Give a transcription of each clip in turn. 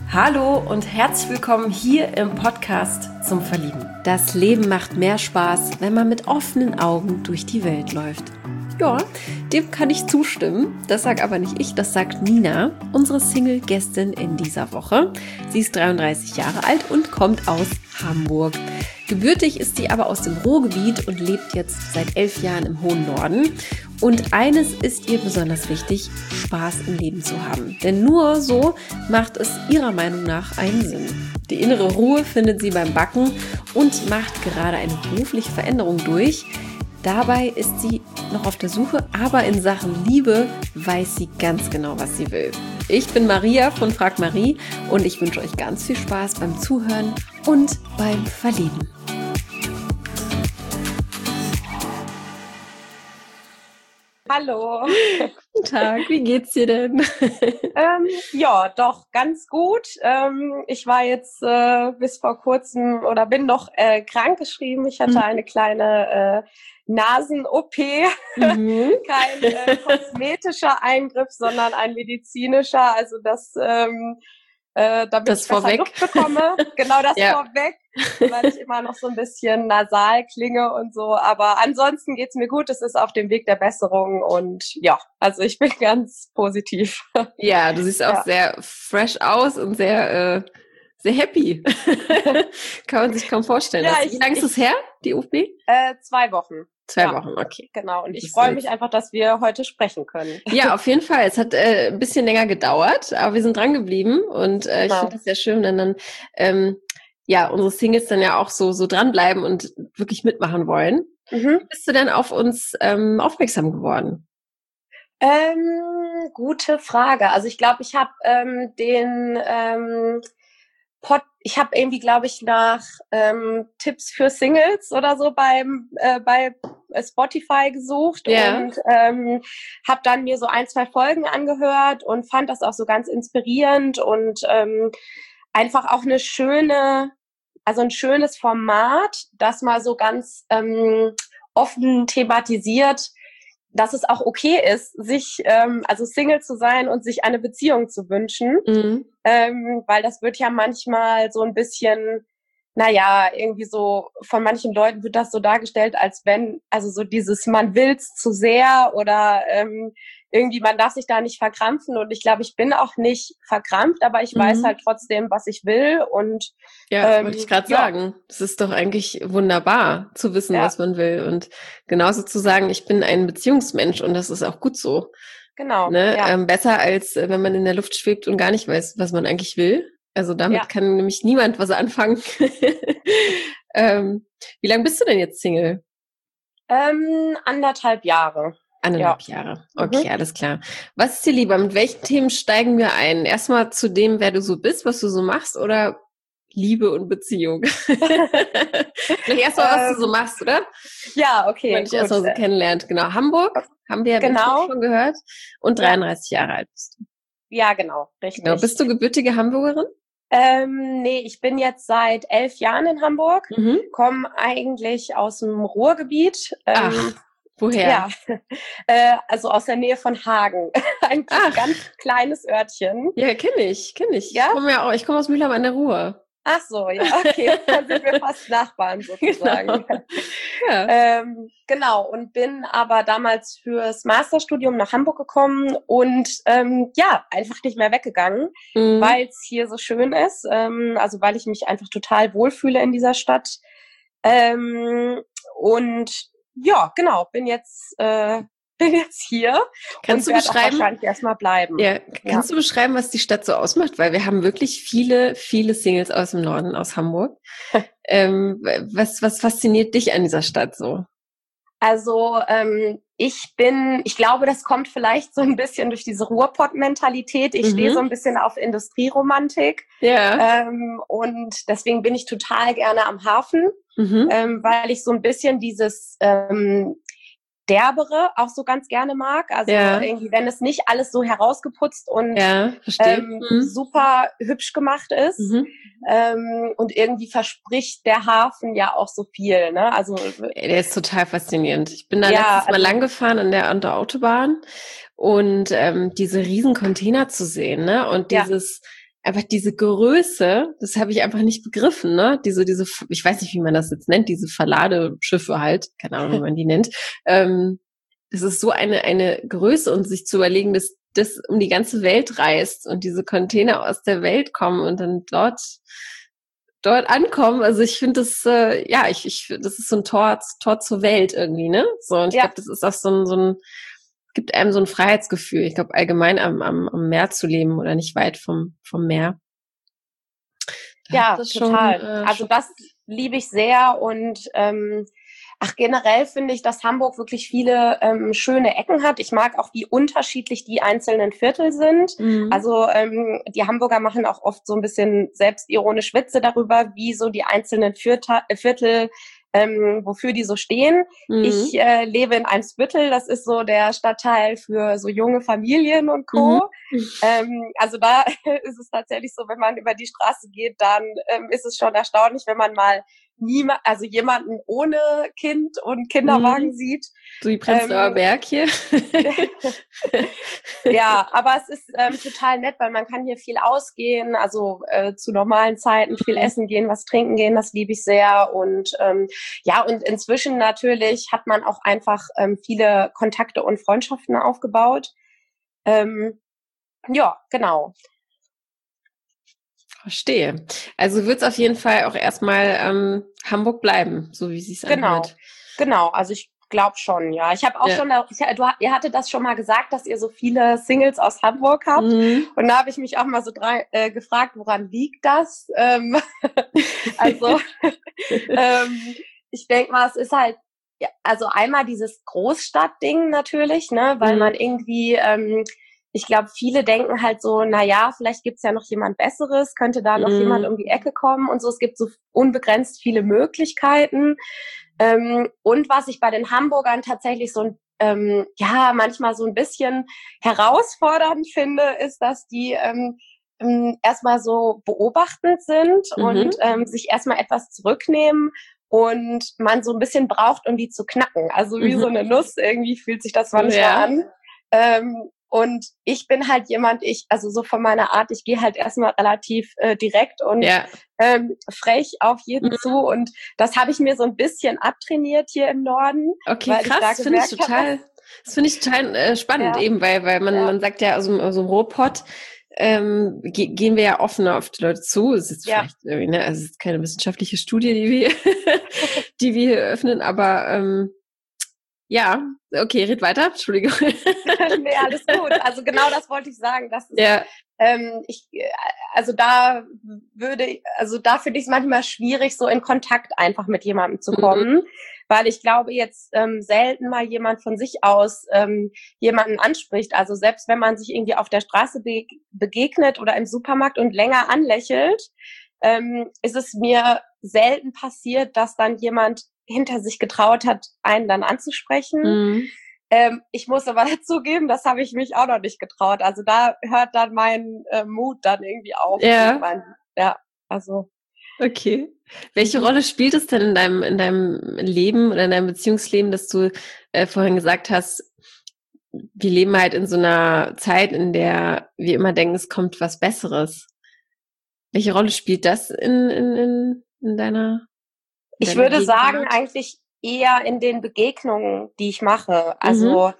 Hallo und herzlich willkommen hier im Podcast zum Verlieben. Das Leben macht mehr Spaß, wenn man mit offenen Augen durch die Welt läuft. Ja, dem kann ich zustimmen. Das sage aber nicht ich, das sagt Nina, unsere Single-Gästin in dieser Woche. Sie ist 33 Jahre alt und kommt aus Hamburg. Gebürtig ist sie aber aus dem Ruhrgebiet und lebt jetzt seit 11 Jahren im hohen Norden. Und eines ist ihr besonders wichtig, Spaß im Leben zu haben. Denn nur so macht es ihrer Meinung nach einen Sinn. Die innere Ruhe findet sie beim Backen und macht gerade eine berufliche Veränderung durch. Dabei ist sie noch auf der Suche, aber in Sachen Liebe weiß sie ganz genau, was sie will. Ich bin Maria von Frag Marie und ich wünsche euch ganz viel Spaß beim Zuhören und beim Verlieben. Hallo. Guten Tag, wie geht's dir denn? Ja, doch, ganz gut. Ich war jetzt bis vor kurzem oder bin noch krankgeschrieben. Ich hatte eine kleine Nasen-OP. Kein kosmetischer Eingriff, sondern ein medizinischer. Also das, damit das ich besser vorweg. Luft bekomme. Genau das Ja. vorweg, weil ich immer noch so ein bisschen nasal klinge und so. Aber ansonsten geht's mir gut. Es ist auf dem Weg der Besserung und ja, also ich bin ganz positiv. Ja, du siehst auch sehr fresh aus und sehr happy. Kann man sich kaum vorstellen. Ja, Wie lange ist es her, die OP? 2 Wochen. 2 Ja. Wochen, okay. Genau, und ich Das freue ist mich einfach, dass wir heute sprechen können. Ja, auf jeden Fall. Es hat ein bisschen länger gedauert, aber wir sind dran geblieben und ich Genau. finde das sehr schön, wenn dann unsere Singles dann ja auch so dranbleiben und wirklich mitmachen wollen. Wie bist du denn auf uns aufmerksam geworden? Gute Frage. Also ich glaube, ich habe ich habe irgendwie, glaube ich, nach Tipps für Singles oder so bei Spotify gesucht und habe dann mir so 1, 2 Folgen angehört und fand das auch so ganz inspirierend und einfach auch ein schönes Format, das mal so ganz offen thematisiert, dass es auch okay ist, sich also Single zu sein und sich eine Beziehung zu wünschen, weil das wird ja manchmal so ein bisschen, irgendwie so von manchen Leuten wird das so dargestellt, als wenn, also so dieses man will's zu sehr oder irgendwie man darf sich da nicht verkrampfen und ich glaube, ich bin auch nicht verkrampft, aber ich weiß halt trotzdem, was ich will und wollte ich gerade sagen. Das ist doch eigentlich wunderbar zu wissen, was man will und genauso zu sagen, ich bin ein Beziehungsmensch und das ist auch gut so. Genau. Ne? Ja. Besser als wenn man in der Luft schwebt und gar nicht weiß, was man eigentlich will. Also damit kann nämlich niemand was anfangen. Wie lange bist du denn jetzt Single? 1,5 Jahre. 1,5 Jahre. Okay, alles klar. Was ist dir lieber? Mit welchen Themen steigen wir ein? Erstmal zu dem, wer du so bist, was du so machst oder Liebe und Beziehung? Vielleicht erstmal, was du so machst, oder? Ja, okay. Wenn ich erstmal so kennenlernt. Genau. Hamburg haben wir ja schon gehört. Und 33 Jahre alt bist du. Ja, genau. Richtig. Genau. Bist du gebürtige Hamburgerin? Nee, ich bin jetzt seit 11 Jahren in Hamburg, komme eigentlich aus dem Ruhrgebiet. Ach, woher? Ja, also aus der Nähe von Hagen. Ein ganz kleines Örtchen. Ja, kenne ich. Ja? Ich komme aus Mülheim an der Ruhr. Ach so, ja, okay. Dann sind wir fast Nachbarn sozusagen. Genau. Ja. Genau, und bin aber damals fürs Masterstudium nach Hamburg gekommen und einfach nicht mehr weggegangen, weil es hier so schön ist. Also weil ich mich einfach total wohlfühle in dieser Stadt. Und ja, genau, bin jetzt hier. Kannst du beschreiben? Auch wahrscheinlich erstmal bleiben. Ja, kannst du beschreiben, was die Stadt so ausmacht? Weil wir haben wirklich viele Singles aus dem Norden, aus Hamburg. Was fasziniert dich an dieser Stadt so? Also ich glaube, das kommt vielleicht so ein bisschen durch diese Ruhrpott-Mentalität. Ich stehe so ein bisschen auf Industrieromantik. Ja. Und deswegen bin ich total gerne am Hafen, weil ich so ein bisschen dieses Derbere auch so ganz gerne mag. Also irgendwie, wenn es nicht alles so herausgeputzt und super hübsch gemacht ist. Und irgendwie verspricht der Hafen ja auch so viel. Ne? Also der ist total faszinierend. Ich bin da letztes Mal lang gefahren an der Autobahn und diese riesen Container zu sehen, ne? Und dieses einfach diese Größe, das habe ich einfach nicht begriffen, ne? Diese, ich weiß nicht, wie man das jetzt nennt, diese Verladeschiffe halt, keine Ahnung, wie man die nennt. Das ist so eine Größe und sich zu überlegen, dass das um die ganze Welt reist und diese Container aus der Welt kommen und dann dort ankommen. Also ich finde das, das ist so ein Tor zur Welt irgendwie, ne? So, und ich glaube, das ist auch so ein gibt einem so ein Freiheitsgefühl. Ich glaube, allgemein am Meer zu leben oder nicht weit vom Meer. Ja, total. Also das liebe ich sehr und generell finde ich, dass Hamburg wirklich viele schöne Ecken hat. Ich mag auch, wie unterschiedlich die einzelnen Viertel sind. Mhm. Also die Hamburger machen auch oft so ein bisschen selbstironisch Witze darüber, wie so die einzelnen Viertel wofür die so stehen. Mhm. Ich lebe in Eimsbüttel, das ist so der Stadtteil für so junge Familien und Co. Mhm. Also da ist es tatsächlich so, wenn man über die Straße geht, dann ist es schon erstaunlich, wenn man mal jemanden ohne Kind und Kinderwagen sieht. So wie Prenzlauer Berg hier. Ja, aber es ist total nett, weil man kann hier viel ausgehen, also zu normalen Zeiten viel essen gehen, was trinken gehen, das liebe ich sehr. Und und inzwischen natürlich hat man auch einfach viele Kontakte und Freundschaften aufgebaut. Ja, genau. Verstehe. Also wird es auf jeden Fall auch erstmal Hamburg bleiben, so wie sie es anhört. Genau. Also ich glaube schon, ja. Ich habe auch schon, ihr hattet das schon mal gesagt, dass ihr so viele Singles aus Hamburg habt. Mhm. Und da habe ich mich auch mal so gefragt, woran liegt das? Ich denke mal, es ist halt, also einmal dieses Großstadtding natürlich, ne, weil man irgendwie ich glaube, viele denken halt so, vielleicht gibt's ja noch jemand Besseres, könnte da noch jemand um die Ecke kommen und so. Es gibt so unbegrenzt viele Möglichkeiten. Und was ich bei den Hamburgern tatsächlich so manchmal so ein bisschen herausfordernd finde, ist, dass die erstmal so beobachtend sind und sich erstmal etwas zurücknehmen und man so ein bisschen braucht, um die zu knacken. Also wie so eine Nuss, irgendwie fühlt sich das manchmal an. Und ich bin halt jemand, also so von meiner Art, ich gehe halt erstmal relativ direkt und frech auf jeden zu. Und das habe ich mir so ein bisschen abtrainiert hier im Norden. Okay, krass, das finde ich total spannend, eben, weil man sagt ja, aus dem Ruhrpott gehen wir ja offener auf die Leute zu. Es ist vielleicht irgendwie, ne, also es ist keine wissenschaftliche Studie, die wir hier öffnen, aber ja, okay, red weiter, Entschuldigung. Nee, alles gut. Also genau das wollte ich sagen. Das ist, da finde ich es manchmal schwierig, so in Kontakt einfach mit jemandem zu kommen, weil ich glaube, jetzt selten mal jemand von sich aus jemanden anspricht. Also selbst wenn man sich irgendwie auf der Straße begegnet oder im Supermarkt und länger anlächelt, ist es mir selten passiert, dass dann jemand hinter sich getraut hat, einen dann anzusprechen. Mhm. Ich muss aber dazugeben, das habe ich mich auch noch nicht getraut. Also da hört dann mein Mut dann irgendwie auf. Ja. Also. Okay. Welche Rolle spielt es denn in deinem Leben oder in deinem Beziehungsleben, dass du vorhin gesagt hast, wir leben halt in so einer Zeit, in der wir immer denken, es kommt was Besseres. Welche Rolle spielt das in deiner Ich würde sagen, eigentlich eher in den Begegnungen, die ich mache. Also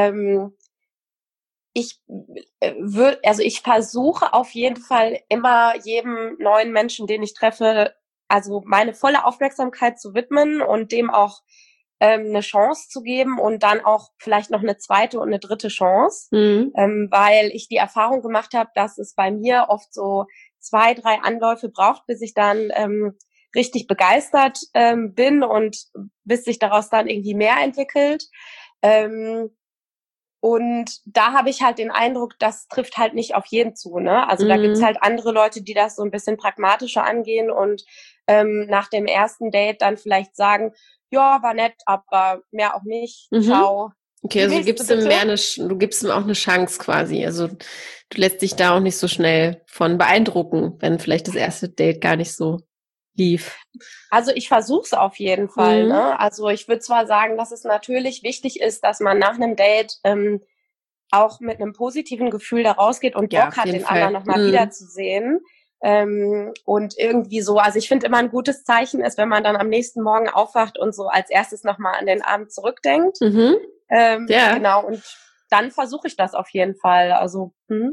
ich versuche auf jeden Fall immer jedem neuen Menschen, den ich treffe, also meine volle Aufmerksamkeit zu widmen und dem auch eine Chance zu geben und dann auch vielleicht noch eine zweite und eine dritte Chance, weil ich die Erfahrung gemacht habe, dass es bei mir oft so 2, 3 Anläufe braucht, bis ich dann richtig begeistert bin und bis sich daraus dann irgendwie mehr entwickelt. Und da habe ich halt den Eindruck, das trifft halt nicht auf jeden zu, ne? Also da gibt's halt andere Leute, die das so ein bisschen pragmatischer angehen und nach dem ersten Date dann vielleicht sagen, ja, war nett, aber mehr auch nicht. Ciao. Okay, also du gibst ihm auch eine Chance quasi. Also du lässt dich da auch nicht so schnell von beeindrucken, wenn vielleicht das erste Date gar nicht so lief. Also ich versuche es auf jeden Fall. Ne? Also ich würde zwar sagen, dass es natürlich wichtig ist, dass man nach einem Date auch mit einem positiven Gefühl da rausgeht und Bock hat, den anderen nochmal wiederzusehen. Und irgendwie so, also ich finde immer ein gutes Zeichen ist, wenn man dann am nächsten Morgen aufwacht und so als erstes nochmal an den Abend zurückdenkt. Genau, und dann versuche ich das auf jeden Fall. Also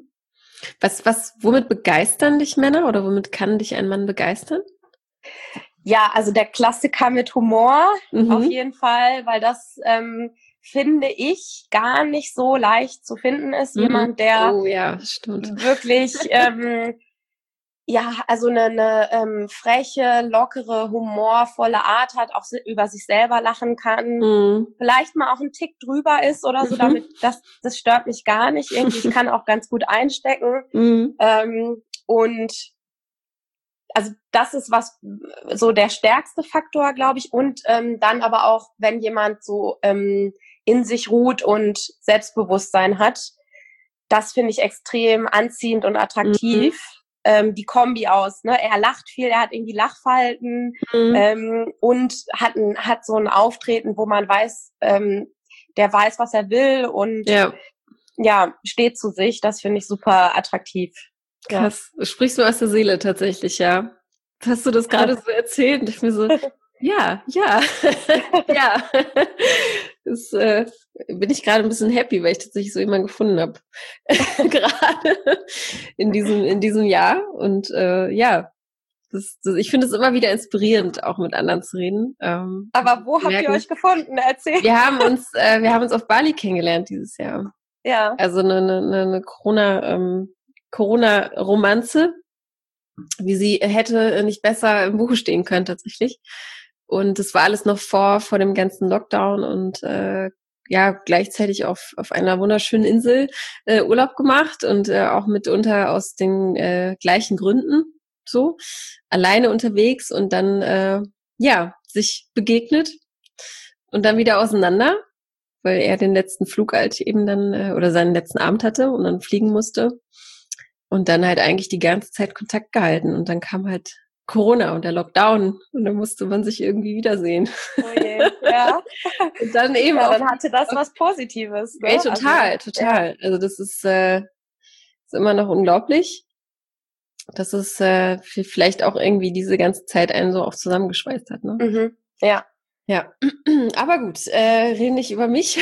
womit begeistern dich Männer oder womit kann dich ein Mann begeistern? Ja, also der Klassiker mit Humor auf jeden Fall, weil das finde ich gar nicht so leicht zu finden ist. Jemand, der wirklich also eine freche, lockere, humorvolle Art hat, auch über sich selber lachen kann, vielleicht mal auch ein Tick drüber ist oder so, damit das stört mich gar nicht irgendwie. Ich kann auch ganz gut einstecken. Und also das ist so der stärkste Faktor, glaube ich. Und dann aber auch, wenn jemand so in sich ruht und Selbstbewusstsein hat, das finde ich extrem anziehend und attraktiv. Die Kombi aus, ne? Er lacht viel, er hat irgendwie Lachfalten und hat so ein Auftreten, wo man weiß, der weiß, was er will und steht zu sich. Das finde ich super attraktiv. Krass, sprichst du aus der Seele tatsächlich, ja. Hast du das gerade so erzählt und ich mir so, ja. Das bin ich gerade ein bisschen happy, weil ich tatsächlich so jemanden gefunden habe. Gerade in diesem Jahr. Und ich finde es immer wieder inspirierend, auch mit anderen zu reden. Aber wo habt ihr euch gefunden? Erzähl. Wir haben uns auf Bali kennengelernt dieses Jahr. Ja. Also eine Corona-Romanze, wie sie hätte nicht besser im Buche stehen können tatsächlich. Und das war alles noch vor dem ganzen Lockdown und gleichzeitig auf einer wunderschönen Insel Urlaub gemacht und auch mitunter aus den gleichen Gründen so alleine unterwegs und dann sich begegnet und dann wieder auseinander, weil er den letzten Flug halt eben dann oder seinen letzten Abend hatte und dann fliegen musste und dann halt eigentlich die ganze Zeit Kontakt gehalten und dann kam halt Corona und der Lockdown und dann musste man sich irgendwie wiedersehen. Oh je, ja. Und dann eben auch, dann hatte das was Positives. Ne? Ey, total. Ja. Also das ist immer noch unglaublich, dass es vielleicht auch irgendwie diese ganze Zeit einen so auch zusammengeschweißt hat. Ne? Ja. Ja, aber gut, reden nicht über mich.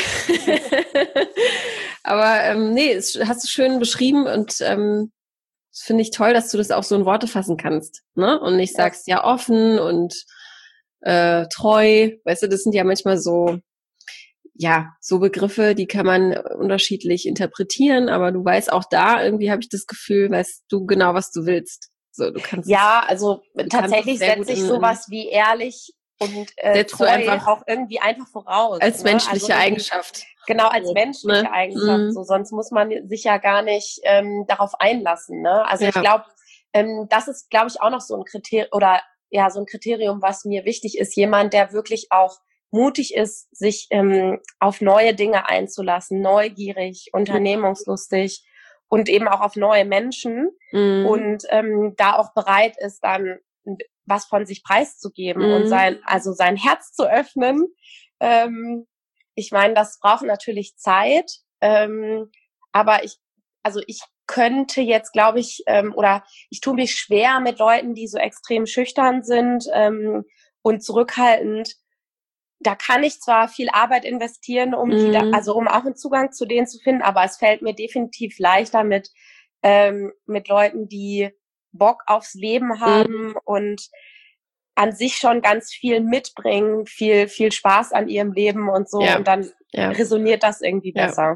Aber hast du schön beschrieben und das finde ich toll, dass du das auch so in Worte fassen kannst, ne? Und nicht sagst, ja, offen und treu. Weißt du, das sind ja manchmal so Begriffe, die kann man unterschiedlich interpretieren, aber du weißt auch da, irgendwie habe ich das Gefühl, weißt du genau, was du willst. So, du kannst tatsächlich setze ich sowas wie ehrlich und treu einfach auch irgendwie einfach voraus. Als menschliche Eigenschaft. Genau, als menschliche Eigenschaft. So, sonst muss man sich ja gar nicht darauf einlassen. Ne? Also ich glaube, das ist, glaube ich, auch noch so ein Kriterium so ein Kriterium, was mir wichtig ist. Jemand, der wirklich auch mutig ist, sich auf neue Dinge einzulassen, neugierig, unternehmungslustig und eben auch auf neue Menschen und da auch bereit ist, dann was von sich preiszugeben und sein Herz zu öffnen. Ich meine, das braucht natürlich Zeit, aber ich könnte jetzt, glaube ich, oder ich tue mich schwer mit Leuten, die so extrem schüchtern sind und zurückhaltend. Da kann ich zwar viel Arbeit investieren, um um auch einen Zugang zu denen zu finden, aber es fällt mir definitiv leichter mit Leuten, die Bock aufs Leben haben und an sich schon ganz viel mitbringen, viel Spaß an ihrem Leben und so und dann resoniert das irgendwie besser.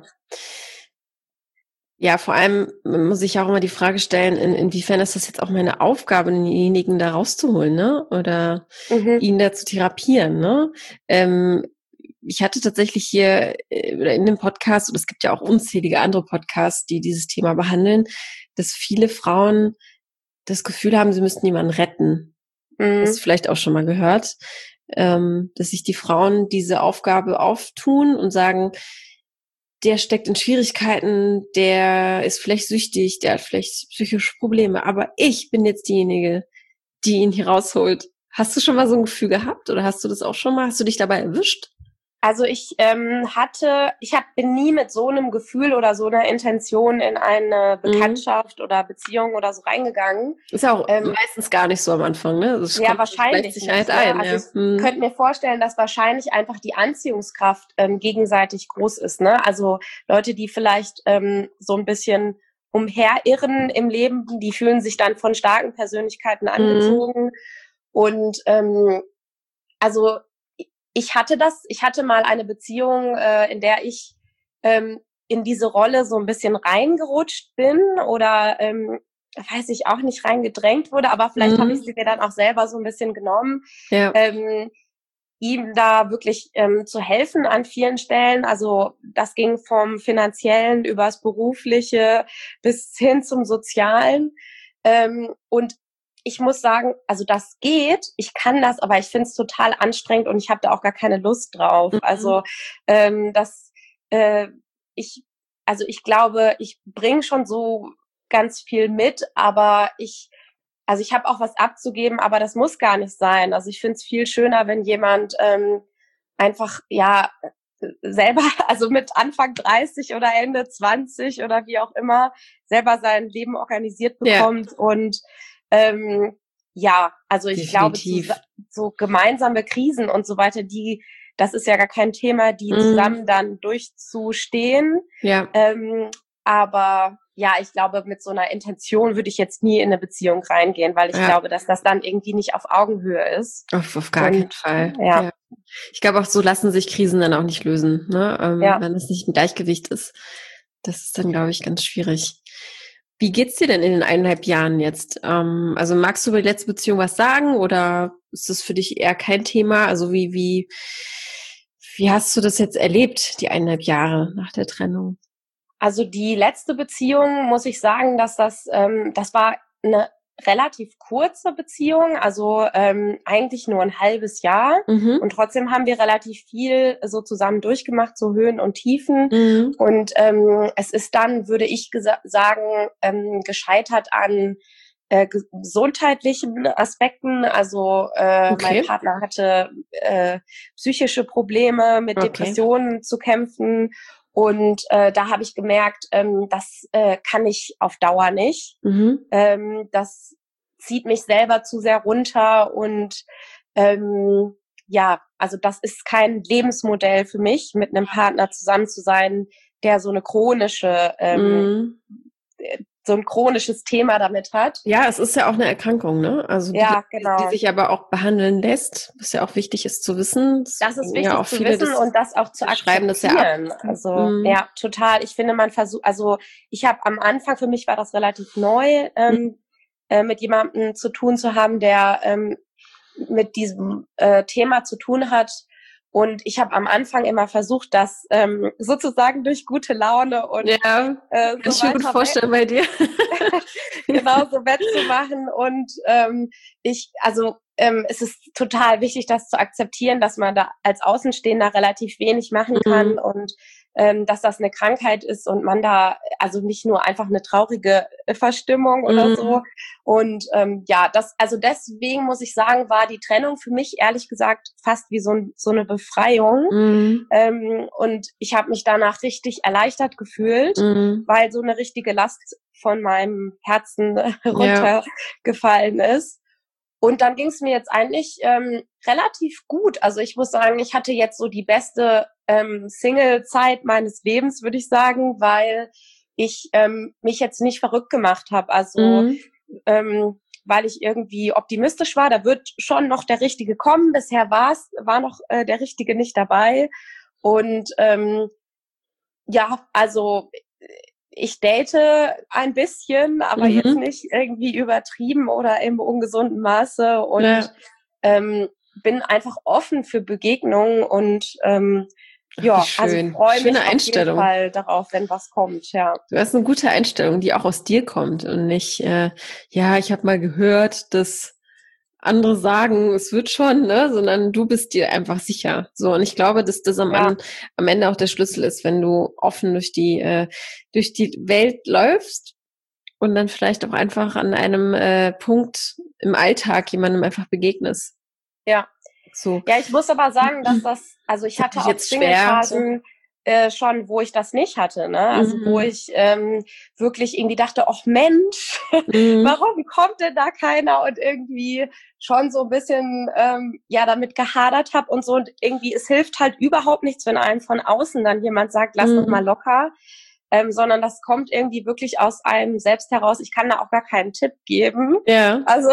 Ja, vor allem muss ich auch immer die Frage stellen, inwiefern ist das jetzt auch meine Aufgabe, denjenigen da rauszuholen, ne? Oder ihn da zu therapieren, ne? Ich hatte tatsächlich hier in dem Podcast, und es gibt ja auch unzählige andere Podcasts, die dieses Thema behandeln, dass viele Frauen das Gefühl haben, sie müssten jemanden retten. Hast du vielleicht auch schon mal gehört, dass sich die Frauen diese Aufgabe auftun und sagen, der steckt in Schwierigkeiten, der ist vielleicht süchtig, der hat vielleicht psychische Probleme, aber ich bin jetzt diejenige, die ihn hier rausholt. Hast du schon mal so ein Gefühl gehabt oder hast du das auch schon mal? Hast du dich dabei erwischt? Also ich bin nie mit so einem Gefühl oder so einer Intention in eine Bekanntschaft oder Beziehung oder so reingegangen. Ist ja auch meistens gar nicht so am Anfang, ne? Das ja, wahrscheinlich sich nicht, halt ne? ein. Also ich könnte mir vorstellen, dass wahrscheinlich einfach die Anziehungskraft gegenseitig groß ist, ne? Also Leute, die vielleicht so ein bisschen umherirren im Leben, die fühlen sich dann von starken Persönlichkeiten angezogen. Und also ich hatte mal eine Beziehung, in der ich in diese Rolle so ein bisschen reingerutscht bin oder weiß ich auch nicht, reingedrängt wurde, aber vielleicht habe ich sie mir dann auch selber so ein bisschen genommen, ihm da wirklich zu helfen an vielen Stellen. Also das ging vom Finanziellen übers Berufliche bis hin zum Sozialen. Und ich muss sagen, also das geht, ich kann das, aber ich finde es total anstrengend und ich habe da auch gar keine Lust drauf. Also ich glaube, ich bringe schon so ganz viel mit, aber ich habe auch was abzugeben, aber das muss gar nicht sein. Also ich finde es viel schöner, wenn jemand einfach selber, also mit Anfang 30 oder Ende 20 oder wie auch immer, selber sein Leben organisiert bekommt und also ich Definitiv. glaube, so gemeinsame Krisen und so weiter, das ist ja gar kein Thema, die zusammen dann durchzustehen. Ja. Aber ja, ich glaube, mit so einer Intention würde ich jetzt nie in eine Beziehung reingehen, weil ich glaube, dass das dann irgendwie nicht auf Augenhöhe ist. Auf gar keinen Fall. Ja. Ich glaube, auch so lassen sich Krisen dann auch nicht lösen, ne? Wenn es nicht ein Gleichgewicht ist. Das ist dann, glaube ich, ganz schwierig. Wie geht's dir denn in den 1,5 Jahren jetzt? Also magst du über die letzte Beziehung was sagen oder ist das für dich eher kein Thema? Also wie hast du das jetzt erlebt, die 1,5 Jahre nach der Trennung? Also die letzte Beziehung, muss ich sagen, dass das war eine relativ kurze Beziehung, also eigentlich nur ein halbes Jahr. Und trotzdem haben wir relativ viel so zusammen durchgemacht, so Höhen und Tiefen. Und es ist dann, würde ich sagen, gescheitert an gesundheitlichen Aspekten. Also mein Partner hatte psychische Probleme, mit Depressionen zu kämpfen. Und da habe ich gemerkt, das kann ich auf Dauer nicht. Das zieht mich selber zu sehr runter und also das ist kein Lebensmodell für mich, mit einem Partner zusammen zu sein, der so eine chronische so ein chronisches Thema damit hat. Ja, es ist ja auch eine Erkrankung, ne? Also die sich aber auch behandeln lässt, was ja auch wichtig ist zu wissen. Das ist wichtig zu wissen und das auch zu akzeptieren. Das ja ab. Also ja, total. Ich finde, ich habe am Anfang, für mich war das relativ neu, mit jemandem zu tun zu haben, der mit diesem Thema zu tun hat. Und ich habe am Anfang immer versucht, das sozusagen durch gute Laune und kann ich mir gut vorstellen bei dir. genau so wettzumachen. Und es ist total wichtig, das zu akzeptieren, dass man da als Außenstehender relativ wenig machen kann und dass das eine Krankheit ist und man da also nicht nur einfach eine traurige Verstimmung oder so. Und deswegen muss ich sagen, war die Trennung für mich ehrlich gesagt fast wie so eine Befreiung. Und ich habe mich danach richtig erleichtert gefühlt, weil so eine richtige Last von meinem Herzen runtergefallen ist. Und dann ging es mir jetzt eigentlich relativ gut. Also ich muss sagen, ich hatte jetzt so die beste Single-Zeit meines Lebens, würde ich sagen, weil ich mich jetzt nicht verrückt gemacht habe. Also weil ich irgendwie optimistisch war, da wird schon noch der Richtige kommen. Bisher war noch der Richtige nicht dabei. Und also ich date ein bisschen, aber jetzt nicht irgendwie übertrieben oder im ungesunden Maße und bin einfach offen für Begegnungen und also freue mich auf jeden Fall darauf, wenn was kommt, ja. Du hast eine gute Einstellung, die auch aus dir kommt und nicht, ich habe mal gehört, dass andere sagen, es wird schon, ne, sondern du bist dir einfach sicher. So, und ich glaube, dass das am Ende auch der Schlüssel ist, wenn du offen durch die Welt läufst und dann vielleicht auch einfach an einem Punkt im Alltag jemandem einfach begegnest. Ja. So. Ja, ich muss aber sagen, dass also ich hatte auch Single-Phasen schon, wo ich das nicht hatte, ne? Also wo ich wirklich irgendwie dachte, ach Mensch, warum kommt denn da keiner? Und irgendwie schon so ein bisschen damit gehadert habe und so. Und irgendwie, es hilft halt überhaupt nichts, wenn einem von außen dann jemand sagt, lass doch mal locker. Sondern das kommt irgendwie wirklich aus einem selbst heraus. Ich kann da auch gar keinen Tipp geben. Ja. Also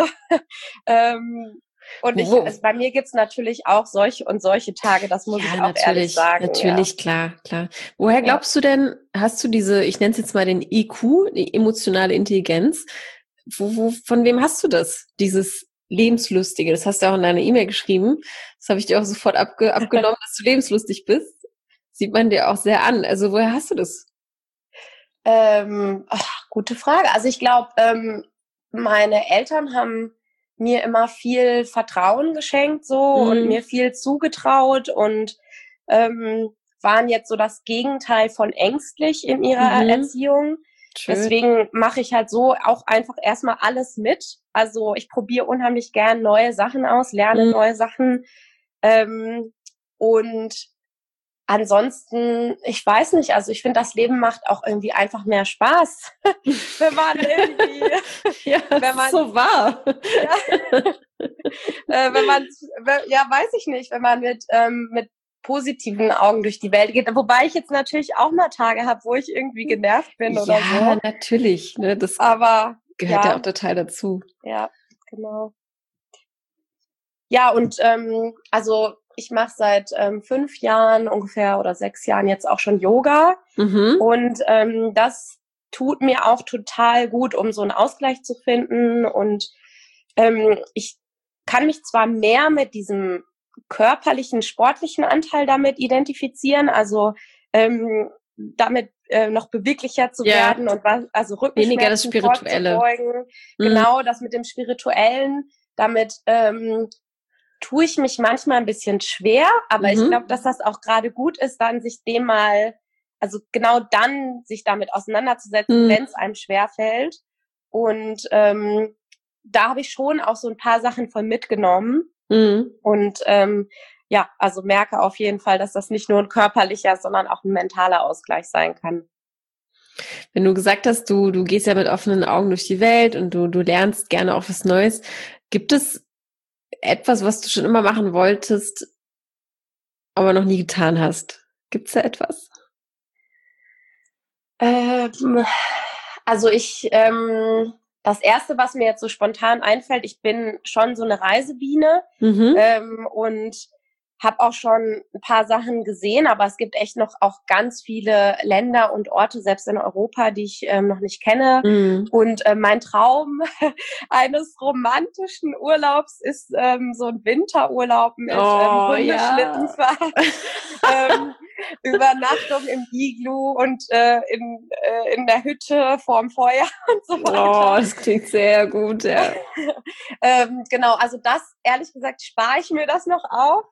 und also bei mir gibt's natürlich auch solche und solche Tage, das muss ich auch ehrlich sagen. Natürlich, klar. Woher glaubst du denn, hast du diese, ich nenne es jetzt mal den IQ, die emotionale Intelligenz, von wem hast du das? Dieses Lebenslustige, das hast du auch in deiner E-Mail geschrieben, das habe ich dir auch sofort abgenommen, dass du lebenslustig bist. Sieht man dir auch sehr an. Also woher hast du das? Gute Frage. Also ich glaube, meine Eltern haben mir immer viel Vertrauen geschenkt und mir viel zugetraut und waren jetzt so das Gegenteil von ängstlich in ihrer Erziehung. Schön. Deswegen mache ich halt so auch einfach erstmal alles mit. Also ich probiere unheimlich gern neue Sachen aus, lerne neue Sachen und ansonsten, ich weiß nicht, also ich finde, das Leben macht auch irgendwie einfach mehr Spaß, wenn man irgendwie, wenn man so wahr, wenn man, weiß ich nicht, wenn man mit positiven Augen durch die Welt geht, wobei ich jetzt natürlich auch mal Tage habe, wo ich irgendwie genervt bin oder so. Ja, natürlich, ne, das gehört ja auch total dazu. Ja, genau. Ja, und also ich mache seit 5 Jahren ungefähr oder 6 Jahren jetzt auch schon Yoga. Und das tut mir auch total gut, um so einen Ausgleich zu finden. Und ich kann mich zwar mehr mit diesem körperlichen, sportlichen Anteil damit identifizieren, also damit noch beweglicher zu werden und also Rückenschmerzen vorzubeugen. Genau, das mit dem Spirituellen, damit tue ich mich manchmal ein bisschen schwer, aber ich glaube, dass das auch gerade gut ist, dann sich dem mal, also genau dann sich damit auseinanderzusetzen, wenn es einem schwerfällt. Und da habe ich schon auch so ein paar Sachen von mitgenommen. Und also merke auf jeden Fall, dass das nicht nur ein körperlicher, sondern auch ein mentaler Ausgleich sein kann. Wenn du gesagt hast, du gehst ja mit offenen Augen durch die Welt und du lernst gerne auch was Neues, gibt es etwas, was du schon immer machen wolltest, aber noch nie getan hast? Gibt's da etwas? Also das Erste, was mir jetzt so spontan einfällt, ich bin schon so eine Reisebiene und habe auch schon ein paar Sachen gesehen, aber es gibt echt noch auch ganz viele Länder und Orte, selbst in Europa, die ich noch nicht kenne. Und mein Traum eines romantischen Urlaubs ist so ein Winterurlaub mit Hundeschlittenfahrt, Übernachtung im Iglu und in der Hütte vorm Feuer und so weiter. Oh, das klingt sehr gut, ja. Genau, also das, ehrlich gesagt, spare ich mir das noch auf.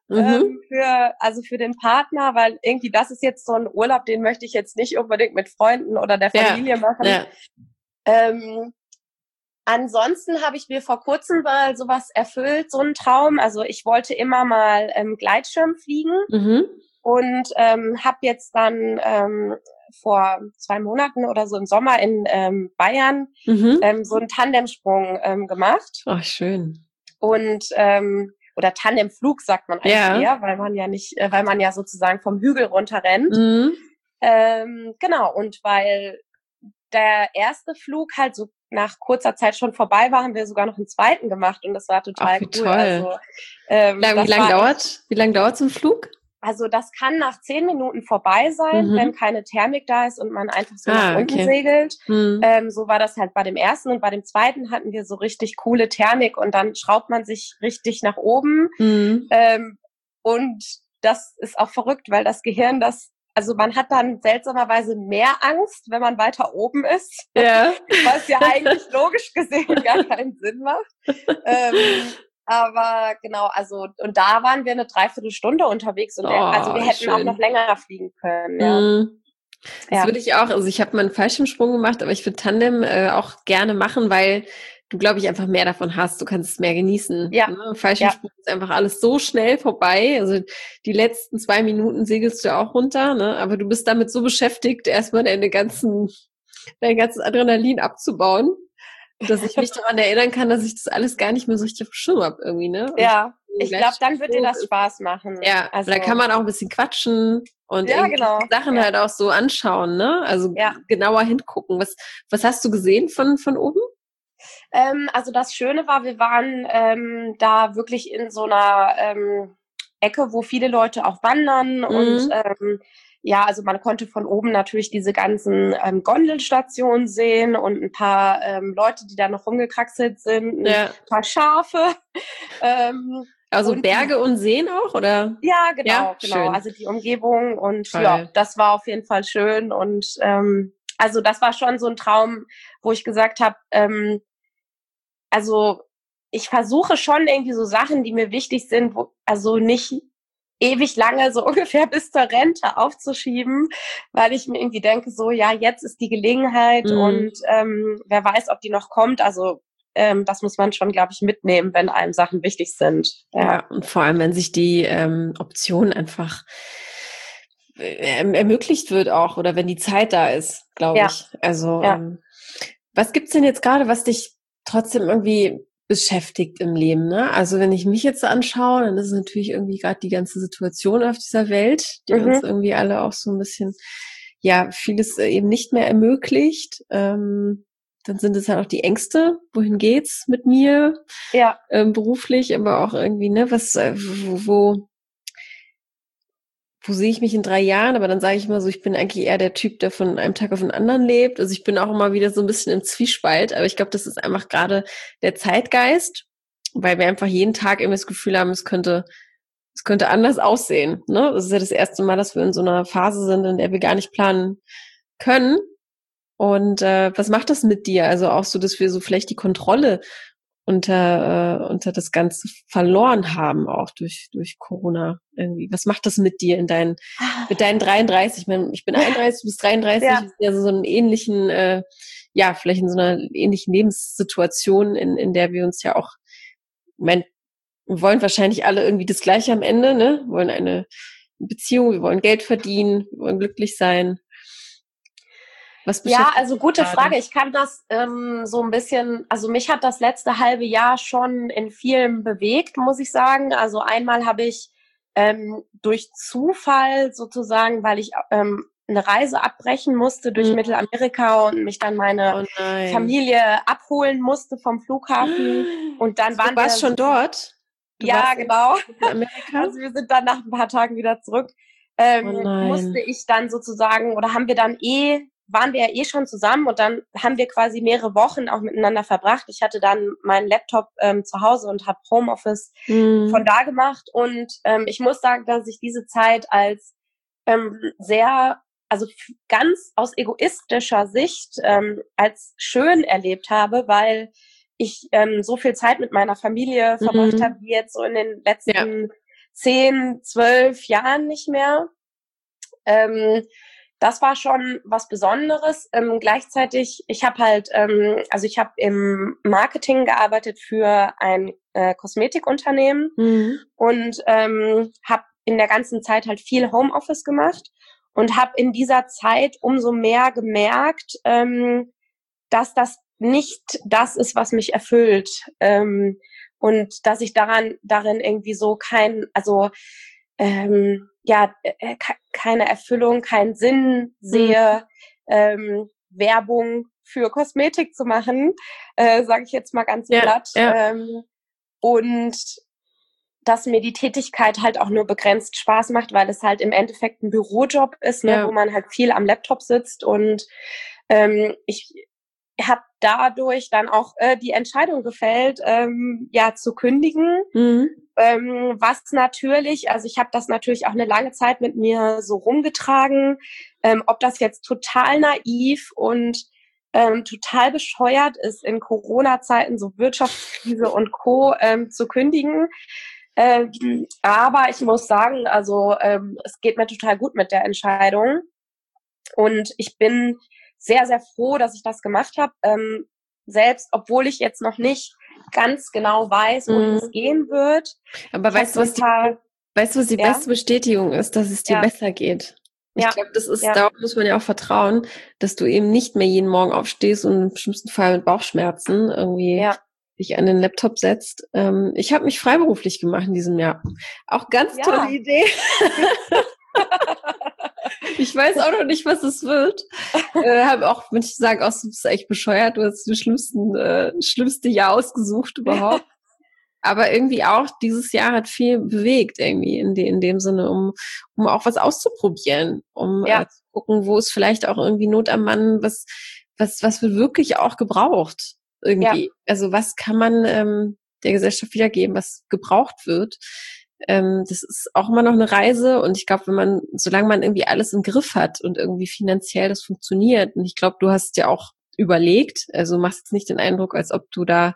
Für den Partner, weil irgendwie das ist jetzt so ein Urlaub, den möchte ich jetzt nicht unbedingt mit Freunden oder der Familie machen. Ja. Ansonsten habe ich mir vor kurzem mal sowas erfüllt, so einen Traum. Also ich wollte immer mal Gleitschirm fliegen und habe jetzt dann vor 2 Monaten oder so im Sommer in Bayern so einen Tandemsprung gemacht. Ach, schön. Und oder Tandemflug sagt man eigentlich eher, weil man ja sozusagen vom Hügel runter rennt. Genau, und weil der erste Flug halt so nach kurzer Zeit schon vorbei war, haben wir sogar noch einen zweiten gemacht und das war total cool. Toll. Also, wie lange dauert so ein Flug? Also das kann nach 10 Minuten vorbei sein, wenn keine Thermik da ist und man einfach so nach unten segelt. So war das halt bei dem ersten und bei dem zweiten hatten wir so richtig coole Thermik und dann schraubt man sich richtig nach oben. Und das ist auch verrückt, weil das Gehirn also man hat dann seltsamerweise mehr Angst, wenn man weiter oben ist, was ja eigentlich logisch gesehen gar keinen Sinn macht. Aber genau, also und da waren wir eine Dreiviertelstunde unterwegs und also wir hätten auch noch länger fliegen können. Ja. Das würde ich auch, also ich habe mal einen Fallschirmsprung gemacht, aber ich würde Tandem auch gerne machen, weil du, glaube ich, einfach mehr davon hast. Du kannst es mehr genießen. Ja. Ne? Fallschirmsprung ist einfach alles so schnell vorbei. Also die letzten 2 Minuten segelst du auch runter, ne? Aber du bist damit so beschäftigt, erstmal dein ganzes Adrenalin abzubauen, dass ich mich daran erinnern kann, dass ich das alles gar nicht mehr so richtig auf dem Schirm habe irgendwie, ne? Und ja, ich glaube, dann wird dir das Spaß machen. Ja, also da kann man auch ein bisschen quatschen und genau. Sachen halt auch so anschauen, ne? Also genauer hingucken. Was hast du gesehen von oben? Also das Schöne war, wir waren da wirklich in so einer Ecke, wo viele Leute auch wandern und ja, also man konnte von oben natürlich diese ganzen Gondelstationen sehen und ein paar Leute, die da noch rumgekraxelt sind, ein paar Schafe. Also und Berge und Seen auch, oder? Ja, genau, ja? genau. Schön. Also die Umgebung und ja, das war auf jeden Fall schön und also das war schon so ein Traum, wo ich gesagt habe, also ich versuche schon irgendwie so Sachen, die mir wichtig sind, also nicht ewig lange so ungefähr bis zur Rente aufzuschieben, weil ich mir irgendwie denke, so ja, jetzt ist die Gelegenheit und wer weiß, ob die noch kommt. Also das muss man schon, glaube ich, mitnehmen, wenn einem Sachen wichtig sind. Ja, und vor allem, wenn sich die Option einfach ermöglicht wird auch oder wenn die Zeit da ist, glaube ich. Also was gibt's denn jetzt gerade, was dich trotzdem irgendwie beschäftigt im Leben, ne? Also wenn ich mich jetzt anschaue, dann ist es natürlich irgendwie gerade die ganze Situation auf dieser Welt, die uns irgendwie alle auch so ein bisschen, ja, vieles eben nicht mehr ermöglicht. Dann sind es halt auch die Ängste, wohin geht's mit mir? Ja. Beruflich, aber auch irgendwie, ne, was, wo sehe ich mich in 3 Jahren? Aber dann sage ich mal so, ich bin eigentlich eher der Typ, der von einem Tag auf den anderen lebt. Also ich bin auch immer wieder so ein bisschen im Zwiespalt. Aber ich glaube, das ist einfach gerade der Zeitgeist, weil wir einfach jeden Tag irgendwie das Gefühl haben, es könnte anders aussehen. Ne? Das ist ja das erste Mal, dass wir in so einer Phase sind, in der wir gar nicht planen können. Und was macht das mit dir? Also auch so, dass wir so vielleicht die Kontrolle unter das Ganze verloren haben, auch durch Corona irgendwie. Was macht das mit dir mit deinen 33? Ich bin 31, du bist 33, ja so einen ähnlichen, vielleicht in so einer ähnlichen Lebenssituation, in der wir uns ja auch, wir wollen wahrscheinlich alle irgendwie das Gleiche am Ende, ne? Wir wollen eine Beziehung, wir wollen Geld verdienen, wir wollen glücklich sein. Ja, also gute Frage. Ich kann das so ein bisschen, also mich hat das letzte halbe Jahr schon in vielem bewegt, muss ich sagen. Also einmal habe ich durch Zufall sozusagen, weil ich eine Reise abbrechen musste durch Mittelamerika und mich dann meine Familie abholen musste vom Flughafen. Und dann waren wir schon dort? Ja, genau. Also wir sind dann nach ein paar Tagen wieder zurück. Musste ich dann sozusagen, oder waren wir ja schon zusammen und dann haben wir quasi mehrere Wochen auch miteinander verbracht. Ich hatte dann meinen Laptop zu Hause und habe Homeoffice von da gemacht und ich muss sagen, dass ich diese Zeit als sehr, also ganz aus egoistischer Sicht als schön erlebt habe, weil ich so viel Zeit mit meiner Familie verbracht habe, wie jetzt so in den letzten 10, 12 Jahren nicht mehr. Das war schon was Besonderes. Gleichzeitig, ich habe halt, ich habe im Marketing gearbeitet für ein Kosmetikunternehmen und habe in der ganzen Zeit halt viel Homeoffice gemacht und habe in dieser Zeit umso mehr gemerkt, dass das nicht das ist, was mich erfüllt und dass ich darin irgendwie so keine Erfüllung, keinen Sinn sehe, Werbung für Kosmetik zu machen, sage ich jetzt mal ganz platt. Und dass mir die Tätigkeit halt auch nur begrenzt Spaß macht, weil es halt im Endeffekt ein Bürojob ist, ne, wo man halt viel am Laptop sitzt und ich habe dadurch dann auch die Entscheidung gefällt, zu kündigen. Was natürlich, also ich habe das natürlich auch eine lange Zeit mit mir so rumgetragen, ob das jetzt total naiv und total bescheuert ist, in Corona-Zeiten so Wirtschaftskrise und Co. Zu kündigen. Aber ich muss sagen, also es geht mir total gut mit der Entscheidung und ich bin sehr, sehr froh, dass ich das gemacht habe. selbst, obwohl ich jetzt noch nicht ganz genau weiß, wohin es gehen wird. Aber weißt du, was die beste Bestätigung ist, dass es dir besser geht? Ich glaube, das ist, darauf muss man ja auch vertrauen, dass du eben nicht mehr jeden Morgen aufstehst und im schlimmsten Fall mit Bauchschmerzen irgendwie dich an den Laptop setzt. Ich habe mich freiberuflich gemacht in diesem Jahr. Auch ganz tolle Idee. Ich weiß auch noch nicht, was es wird. Habe auch manche sagen, du bist echt bescheuert, du hast das schlimmste Jahr ausgesucht überhaupt. Aber irgendwie auch, dieses Jahr hat viel bewegt irgendwie in dem Sinne, um auch was auszuprobieren, zu gucken, wo ist vielleicht auch irgendwie Not am Mann, was wird wirklich auch gebraucht irgendwie. Ja. Also was kann man der Gesellschaft wiedergeben, was gebraucht wird. Das ist auch immer noch eine Reise und ich glaube, solange man irgendwie alles im Griff hat und irgendwie finanziell das funktioniert, und ich glaube, du hast ja auch überlegt, also machst jetzt nicht den Eindruck, als ob du da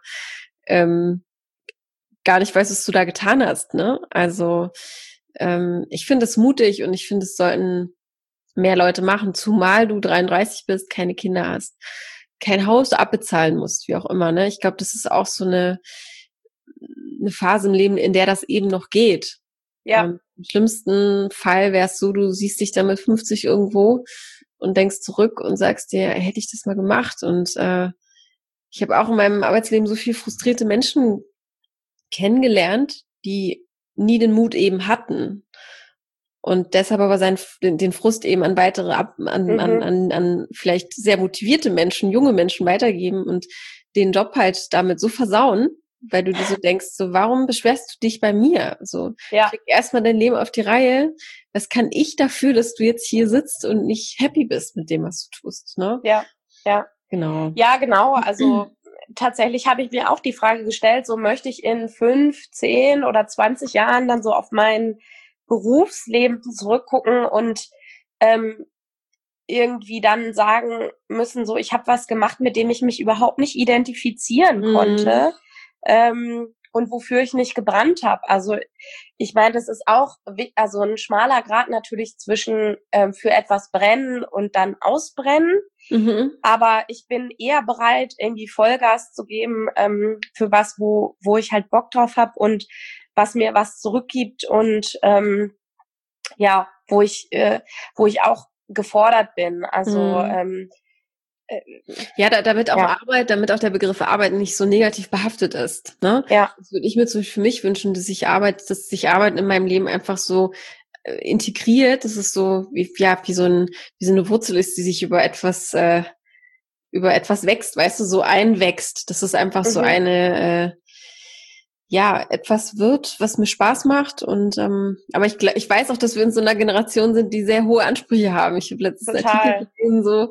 gar nicht weißt, was du da getan hast, ne? Also ich finde es mutig und ich finde, es sollten mehr Leute machen, zumal du 33 bist, keine Kinder hast, kein Haus abbezahlen musst, wie auch immer, ne? Ich glaube, das ist auch so eine Phase im Leben, in der das eben noch geht. Ja. Im schlimmsten Fall wäre es so, du siehst dich dann mit 50 irgendwo und denkst zurück und sagst dir, hätte ich das mal gemacht? Und ich habe auch in meinem Arbeitsleben so viel frustrierte Menschen kennengelernt, die nie den Mut eben hatten und deshalb aber den Frust eben an weitere an vielleicht sehr motivierte Menschen, junge Menschen weitergeben und den Job halt damit so versauen, weil du dir so denkst, so, warum beschwerst du dich bei mir? So, krieg erstmal dein Leben auf die Reihe. Was kann ich dafür, dass du jetzt hier sitzt und nicht happy bist mit dem, was du tust, ne? Ja. Genau. Ja, genau. Also tatsächlich habe ich mir auch die Frage gestellt, so möchte ich in 5, 10 oder 20 Jahren dann so auf mein Berufsleben zurückgucken und irgendwie dann sagen müssen, so, ich habe was gemacht, mit dem ich mich überhaupt nicht identifizieren konnte. Und wofür ich nicht gebrannt habe. Also ich meine, das ist auch ein schmaler Grat natürlich zwischen für etwas brennen und dann ausbrennen. Aber ich bin eher bereit, irgendwie Vollgas zu geben für was, wo ich halt Bock drauf habe und was mir was zurückgibt und wo ich auch gefordert bin. Also damit auch der Begriff Arbeit nicht so negativ behaftet ist. Ne? Ja. Das würde ich mir zum Beispiel für mich wünschen, dass sich Arbeit in meinem Leben einfach so integriert, dass es so wie so eine Wurzel ist, die sich über etwas wächst, weißt du, so einwächst. Dass es einfach so eine etwas wird, was mir Spaß macht. Und aber ich weiß auch, dass wir in so einer Generation sind, die sehr hohe Ansprüche haben. Ich habe letztens Artikel gelesen, so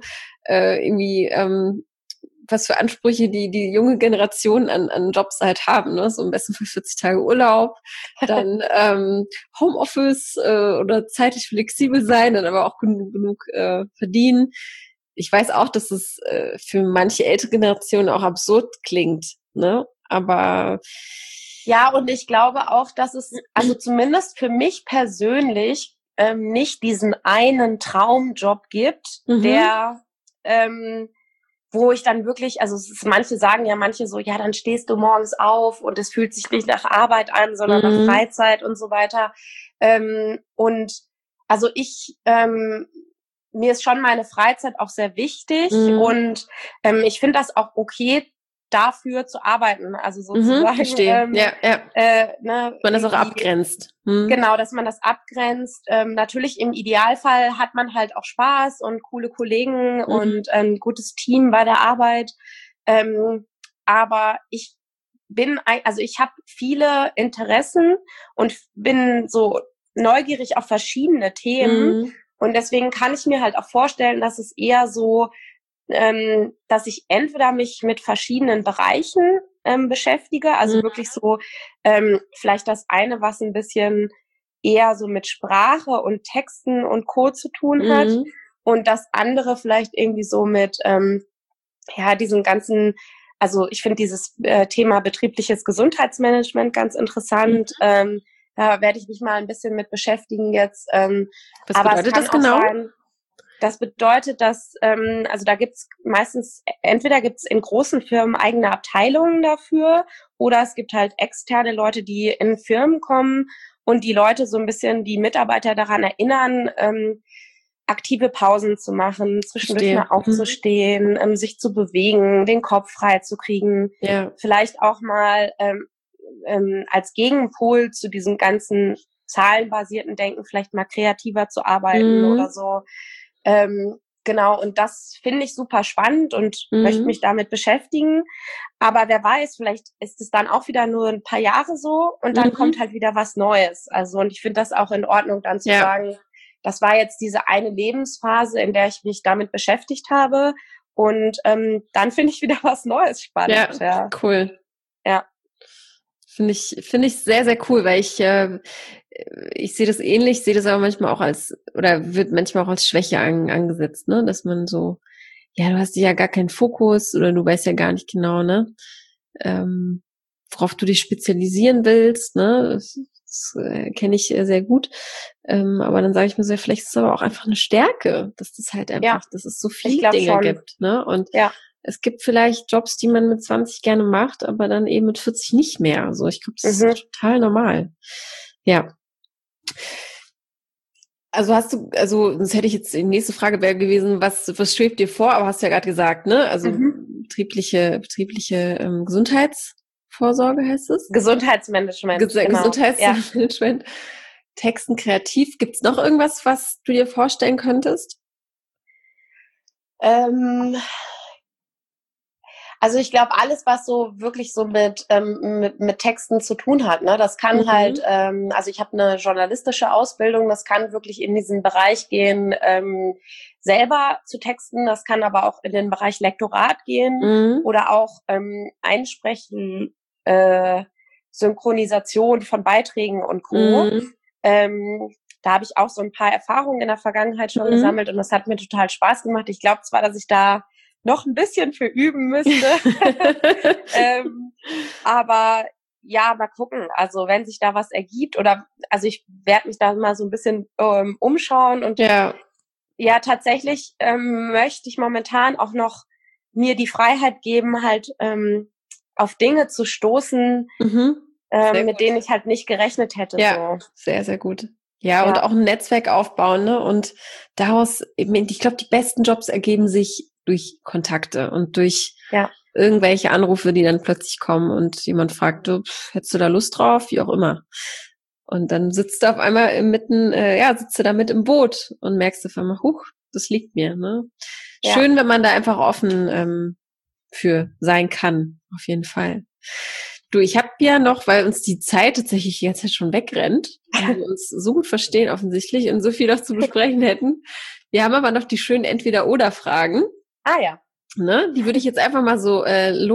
was für Ansprüche die junge Generation an Jobs halt haben, ne? So am besten für 40 Tage Urlaub, dann Homeoffice oder zeitlich flexibel sein, dann aber auch genug verdienen. Ich weiß auch, dass es für manche ältere Generationen auch absurd klingt, ne? Aber ja, und ich glaube auch, dass es, also zumindest für mich persönlich, nicht diesen einen Traumjob gibt, der wo ich dann wirklich, also manche sagen ja, manche so, ja, dann stehst du morgens auf und es fühlt sich nicht nach Arbeit an, sondern nach Freizeit und so weiter. Und also mir ist schon meine Freizeit auch sehr wichtig und ich finde das auch okay, dafür zu arbeiten, also sozusagen. Verstehe. Man das auch abgrenzt. Genau, dass man das abgrenzt. Natürlich im Idealfall hat man halt auch Spaß und coole Kollegen und ein gutes Team bei der Arbeit. Aber ich habe viele Interessen und bin so neugierig auf verschiedene Themen. Und deswegen kann ich mir halt auch vorstellen, dass es eher so dass ich entweder mich mit verschiedenen Bereichen beschäftige, also wirklich so vielleicht das eine, was ein bisschen eher so mit Sprache und Texten und Co. zu tun hat und das andere vielleicht irgendwie so mit diesen ganzen, also ich finde dieses Thema betriebliches Gesundheitsmanagement ganz interessant. Da werde ich mich mal ein bisschen mit beschäftigen jetzt. Was bedeutet das genau? Das bedeutet, dass, also da gibt's meistens, entweder gibt's in großen Firmen eigene Abteilungen dafür oder es gibt halt externe Leute, die in Firmen kommen und die Leute so ein bisschen, die Mitarbeiter daran erinnern, aktive Pausen zu machen, zwischendurch mal aufzustehen, sich zu bewegen, den Kopf frei zu kriegen, vielleicht auch mal als Gegenpol zu diesem ganzen zahlenbasierten Denken vielleicht mal kreativer zu arbeiten oder so. Genau, und das finde ich super spannend und möchte mich damit beschäftigen. Aber wer weiß, vielleicht ist es dann auch wieder nur ein paar Jahre so und dann kommt halt wieder was Neues. Also, und ich finde das auch in Ordnung, dann zu sagen, das war jetzt diese eine Lebensphase, in der ich mich damit beschäftigt habe. Und dann finde ich wieder was Neues spannend. Ja, cool. Ja. Finde ich sehr, sehr cool, weil ich sehe das ähnlich, sehe das aber manchmal auch wird manchmal auch als Schwäche angesetzt, ne, dass man so, ja, du hast ja gar keinen Fokus oder du weißt ja gar nicht genau, ne, worauf du dich spezialisieren willst, ne, das kenne ich sehr gut, aber dann sage ich mir so, vielleicht ist es aber auch einfach eine Stärke, dass das halt einfach, dass es so viele Dinge gibt, ne, und es gibt vielleicht Jobs, die man mit 20 gerne macht, aber dann eben mit 40 nicht mehr. Also ich glaube, das ist total normal. Ja. Also sonst hätte ich jetzt, die nächste Frage wäre gewesen, was schwebt dir vor? Aber hast du ja gerade gesagt, ne? Also betriebliche Gesundheitsvorsorge heißt es? Gesundheitsmanagement. Genau. Gesundheitsmanagement. Ja. Texten kreativ. Gibt's noch irgendwas, was du dir vorstellen könntest? Also ich glaube, alles, was so wirklich so mit Texten zu tun hat, ne, das kann halt, also ich habe eine journalistische Ausbildung, das kann wirklich in diesen Bereich gehen, selber zu texten, das kann aber auch in den Bereich Lektorat gehen oder auch Einsprechen, Synchronisation von Beiträgen und Co. Da habe ich auch so ein paar Erfahrungen in der Vergangenheit schon gesammelt und das hat mir total Spaß gemacht. Ich glaube zwar, dass ich da noch ein bisschen für üben müsste. Aber ja, mal gucken. Also wenn sich da was ergibt also ich werde mich da mal so ein bisschen umschauen und tatsächlich möchte ich momentan auch noch mir die Freiheit geben, halt auf Dinge zu stoßen, mit denen ich halt nicht gerechnet hätte. Ja, so. Sehr, sehr gut. Ja, und auch ein Netzwerk aufbauen, ne? Und daraus, ich glaube, die besten Jobs ergeben sich durch Kontakte und durch irgendwelche Anrufe, die dann plötzlich kommen und jemand fragt, hättest du da Lust drauf? Wie auch immer. Und dann sitzt du auf einmal sitzt du da mit im Boot und merkst auf einmal, das liegt mir, ne? Ja. Schön, wenn man da einfach offen für sein kann, auf jeden Fall. Du, ich habe ja noch, weil uns die Zeit tatsächlich jetzt schon wegrennt, weil wir uns so gut verstehen offensichtlich und so viel noch zu besprechen hätten. Wir haben aber noch die schönen Entweder-Oder-Fragen. Ah ja. Ne? Die würde ich jetzt einfach mal so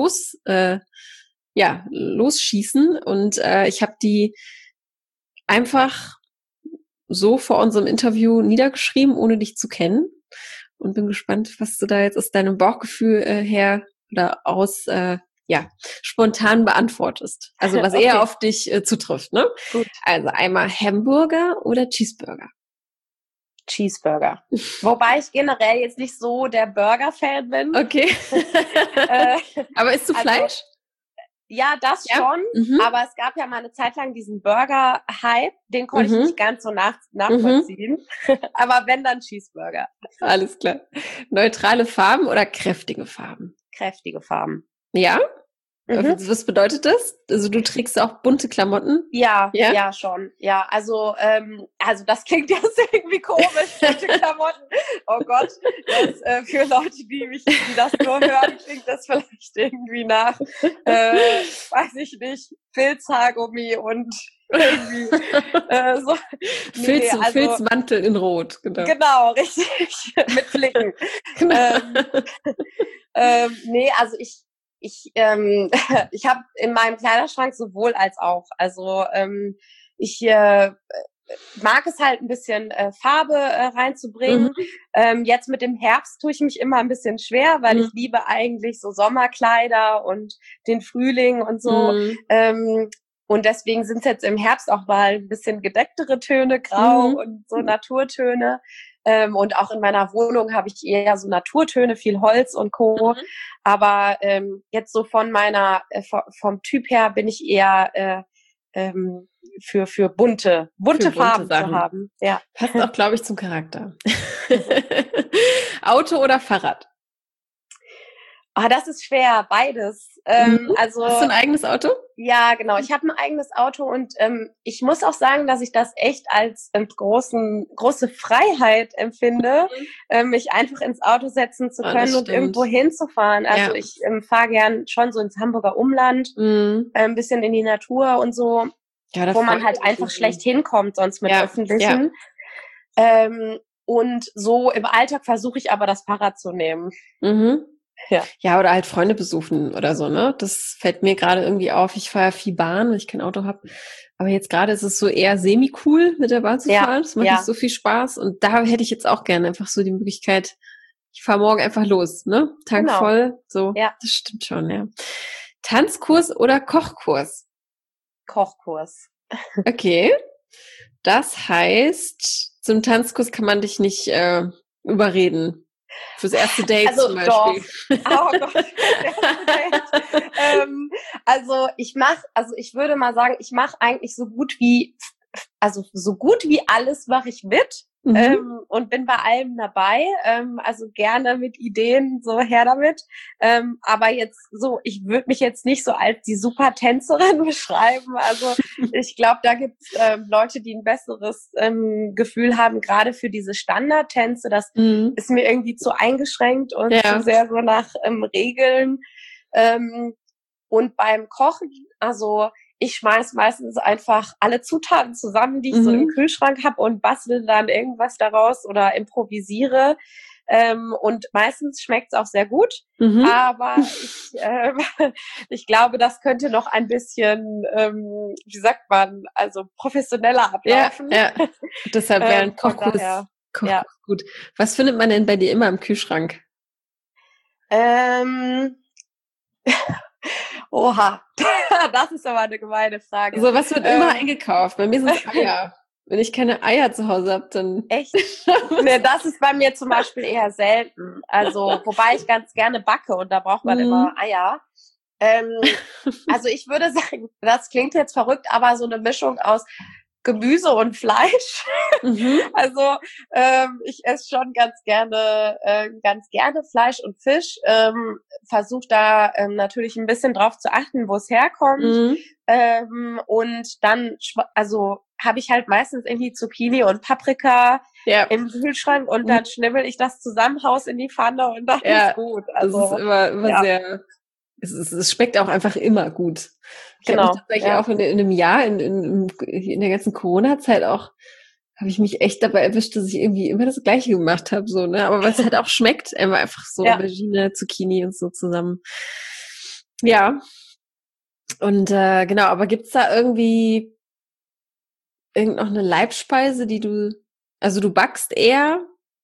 losschießen und ich habe die einfach so vor unserem Interview niedergeschrieben, ohne dich zu kennen und bin gespannt, was du da jetzt aus deinem Bauchgefühl her oder aus spontan beantwortest. Also was eher auf dich zutrifft, ne? Gut. Also einmal Hamburger oder Cheeseburger? Cheeseburger. Wobei ich generell jetzt nicht so der Burger-Fan bin. Okay. Aber isst du Fleisch? Ja, das schon. Aber es gab ja mal eine Zeit lang diesen Burger-Hype. Den konnte ich nicht ganz so nachvollziehen. Aber wenn, dann Cheeseburger. Alles klar. Neutrale Farben oder kräftige Farben? Kräftige Farben. Ja? Was bedeutet das? Also du trägst auch bunte Klamotten? Ja, schon. Ja, also das klingt jetzt irgendwie komisch, bunte Klamotten. Oh Gott, das, für Leute, die das nur hören, klingt das vielleicht irgendwie nach, weiß ich nicht, Filzhaargummi und irgendwie so. Filzmantel in Rot, genau. Genau, richtig. Mit Flicken. Genau. Also ich habe in meinem Kleiderschrank sowohl als auch. Also ich mag es halt ein bisschen Farbe reinzubringen. Jetzt mit dem Herbst tue ich mich immer ein bisschen schwer, weil ich liebe eigentlich so Sommerkleider und den Frühling und so. Und deswegen sind es jetzt im Herbst auch mal ein bisschen gedecktere Töne, grau und so Naturtöne. Und auch in meiner Wohnung habe ich eher so Naturtöne, viel Holz und Co. Aber jetzt so von vom Typ her bin ich eher für bunte Farben Sachen zu haben. Ja. Passt auch, glaube ich, zum Charakter. Auto oder Fahrrad? Das ist schwer, beides. Also, hast du ein eigenes Auto? Ja, genau. Ich habe ein eigenes Auto und ich muss auch sagen, dass ich das echt als große Freiheit empfinde, mich einfach ins Auto setzen zu können und irgendwo hinzufahren. Also ich fahre gern schon so ins Hamburger Umland, ein bisschen in die Natur und so, wo man halt einfach schlecht hinkommt sonst mit Öffentlichen. Und so im Alltag versuche ich aber das Fahrrad zu nehmen. Ja, oder halt Freunde besuchen oder so, ne? Das fällt mir gerade irgendwie auf. Ich fahre ja viel Bahn, weil ich kein Auto habe. Aber jetzt gerade ist es so eher semi-cool, mit der Bahn zu fahren. Das macht nicht so viel Spaß. Und da hätte ich jetzt auch gerne einfach so die Möglichkeit, ich fahre morgen einfach los, ne? Tank voll. So, das stimmt schon, ja. Tanzkurs oder Kochkurs? Kochkurs. Okay. Das heißt, zum Tanzkurs kann man dich nicht überreden. Fürs erste Date zum Beispiel. Doch. Oh Gott, fürs erste Date. Ich würde mal sagen, ich mache eigentlich so gut wie alles mache ich mit. Und bin bei allem dabei, also gerne mit Ideen, so her damit. Aber jetzt so, ich würde mich jetzt nicht so als die Supertänzerin beschreiben. Also ich glaube, da gibt's Leute, die ein besseres Gefühl haben, gerade für diese Standardtänze. Das ist mir irgendwie zu eingeschränkt und zu sehr so nach Regeln. Und beim Kochen, also ich schmeiß meistens einfach alle Zutaten zusammen, die ich so im Kühlschrank habe und bastel dann irgendwas daraus oder improvisiere. Und meistens schmeckt's auch sehr gut. Aber ich glaube, das könnte noch ein bisschen, wie sagt man, also professioneller ablaufen. Ja. Deshalb wäre ein Kochkurs gut. Was findet man denn bei dir immer im Kühlschrank? Oha, das ist aber eine gemeine Frage. So, was wird immer eingekauft? Bei mir sind es Eier. Wenn ich keine Eier zu Hause habe, dann... Echt? Nee, das ist bei mir zum Beispiel eher selten. Also, wobei ich ganz gerne backe und da braucht man immer Eier. Also ich würde sagen, das klingt jetzt verrückt, aber so eine Mischung aus Gemüse und Fleisch. Also ich esse schon ganz gerne Fleisch und Fisch. Versuche da natürlich ein bisschen drauf zu achten, wo es herkommt. Und dann, also habe ich halt meistens irgendwie Zucchini und Paprika im Kühlschrank und dann schnibbel ich das zusammen, haus in die Pfanne und dann ist gut. Also das ist immer sehr... Es schmeckt auch einfach immer gut. Ich habe mich tatsächlich auch in einem Jahr, in der ganzen Corona-Zeit auch, habe ich mich echt dabei erwischt, dass ich irgendwie immer das Gleiche gemacht habe, so, ne? Aber weil es halt auch schmeckt, einfach so Aubergine, Zucchini und so zusammen. Ja. Und genau, aber gibt's da irgendwie noch eine Leibspeise, die du backst eher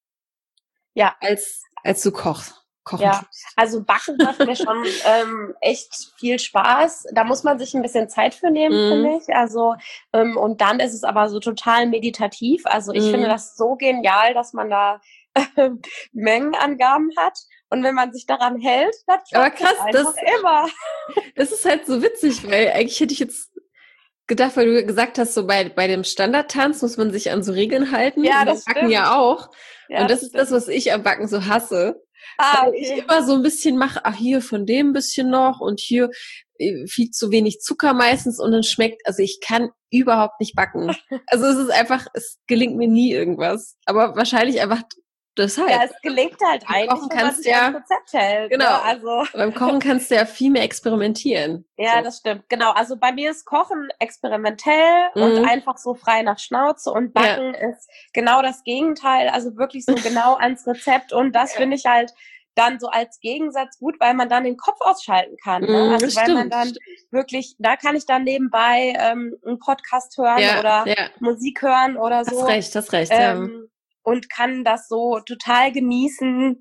als du kochen also Backen macht mir schon echt viel Spaß. Da muss man sich ein bisschen Zeit für nehmen, finde ich. Also und dann ist es aber so total meditativ. Also ich finde das so genial, dass man da Mengenangaben hat. Und wenn man sich daran hält, dann klappt das einfach immer. Das ist halt so witzig, weil eigentlich hätte ich jetzt gedacht, weil du gesagt hast, so bei dem Standardtanz muss man sich an so Regeln halten. Ja, das Backen stimmt. Ja auch. Ja, und das ist das, was ich am Backen so hasse. Weil ich immer so ein bisschen mache, hier von dem ein bisschen noch und hier viel zu wenig Zucker meistens und dann also ich kann überhaupt nicht backen. Also es ist einfach, es gelingt mir nie irgendwas. Aber wahrscheinlich einfach deshalb. Ja, es gelingt halt eigentlich, wenn man sich an das Rezept hält. Genau. Ne? Also beim Kochen kannst du ja viel mehr experimentieren. Ja, das stimmt. Genau. Also bei mir ist Kochen experimentell und einfach so frei nach Schnauze und Backen ist genau das Gegenteil. Also wirklich so genau ans Rezept und das finde ich halt dann so als Gegensatz gut, weil man dann den Kopf ausschalten kann. Ne? Also weil man dann wirklich, da kann ich dann nebenbei einen Podcast hören oder Musik hören oder so. Hast recht. Und kann das so total genießen,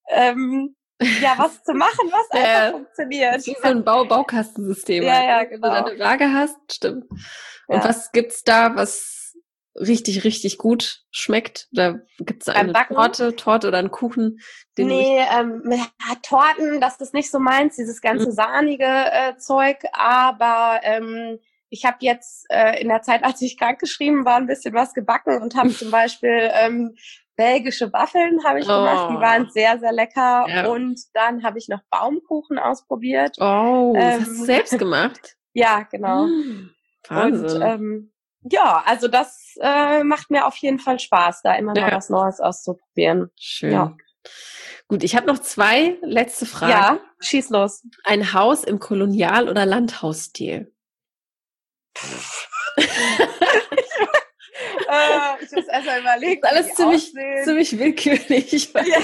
was zu machen, was einfach funktioniert. Wie so ein Baukastensystem. Ja, genau. Wenn du deine Waage hast, stimmt. Und was gibt's da, was richtig, richtig gut schmeckt? Oder gibt es eine Torte oder einen Kuchen? Torten, das ist nicht so meins, dieses ganze sahnige Zeug, aber ich habe jetzt in der Zeit, als ich krankgeschrieben war, ein bisschen was gebacken und habe zum Beispiel belgische Waffeln habe ich gemacht, die waren sehr, sehr lecker. Ja. Und dann habe ich noch Baumkuchen ausprobiert. Oh, das hast du selbst gemacht? Ja, genau. Wahnsinn. Und ja, also das macht mir auf jeden Fall Spaß, da immer mal was Neues auszuprobieren. Schön. Ja. Gut, ich habe noch 2 letzte Fragen. Ja, schieß los. Ein Haus im Kolonial- oder Landhausstil? Ich muss erst mal überlegen. Das ist alles ziemlich willkürlich. Ja.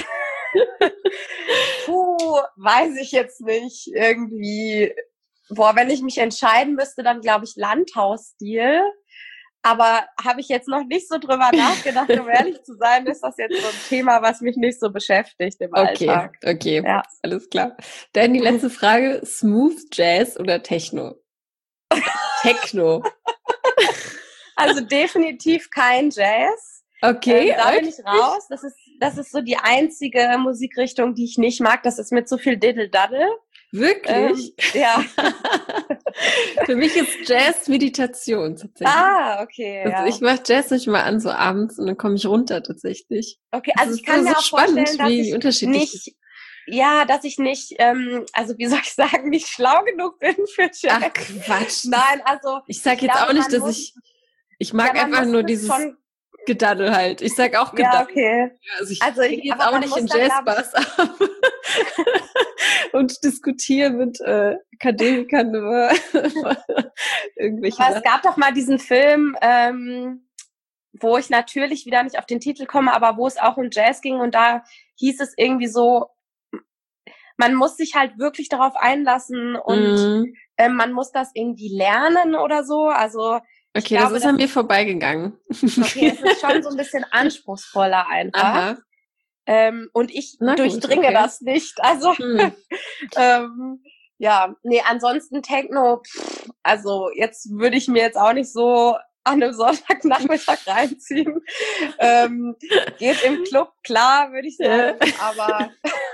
Weiß ich jetzt nicht. Irgendwie, wenn ich mich entscheiden müsste, dann glaube ich Landhausstil. Aber habe ich jetzt noch nicht so drüber nachgedacht, um ehrlich zu sein, ist das jetzt so ein Thema, was mich nicht so beschäftigt im Alltag. Okay, ja. Alles klar. Dann die letzte Frage, Smooth Jazz oder Techno? Techno. Also definitiv kein Jazz. Okay. Da bin ich raus. Das ist so die einzige Musikrichtung, die ich nicht mag. Das ist mit so viel Diddle-Daddle. Wirklich? Ja. Für mich ist Jazz Meditation tatsächlich. Ah, okay. Also ich mache Jazz nicht mal an so abends und dann komme ich runter tatsächlich. Okay, also ich kann mir auch vorstellen, dass ich nicht, also wie soll ich sagen, nicht schlau genug bin für Jazz. Ach Quatsch. Nein, also ich sag jetzt auch nicht, dass ich mag einfach nur dieses Gedaddel halt. Ich sag auch Gedaddel. Ja, okay. Also ich gehe jetzt auch nicht in Jazzbars ab und diskutiere mit Akademikern über irgendwelche Aber es gab doch mal diesen Film, wo ich natürlich wieder nicht auf den Titel komme, aber wo es auch um Jazz ging und da hieß es irgendwie so, man muss sich halt wirklich darauf einlassen und man muss das irgendwie lernen oder so. Also okay, das ist an mir vorbeigegangen. Okay, es ist schon so ein bisschen anspruchsvoller einfach. Und ich durchdringe das nicht. Also ansonsten Techno, also jetzt würde ich mir jetzt auch nicht so an einem Sonntagnachmittag reinziehen. Geht im Club, klar, würde ich sagen, aber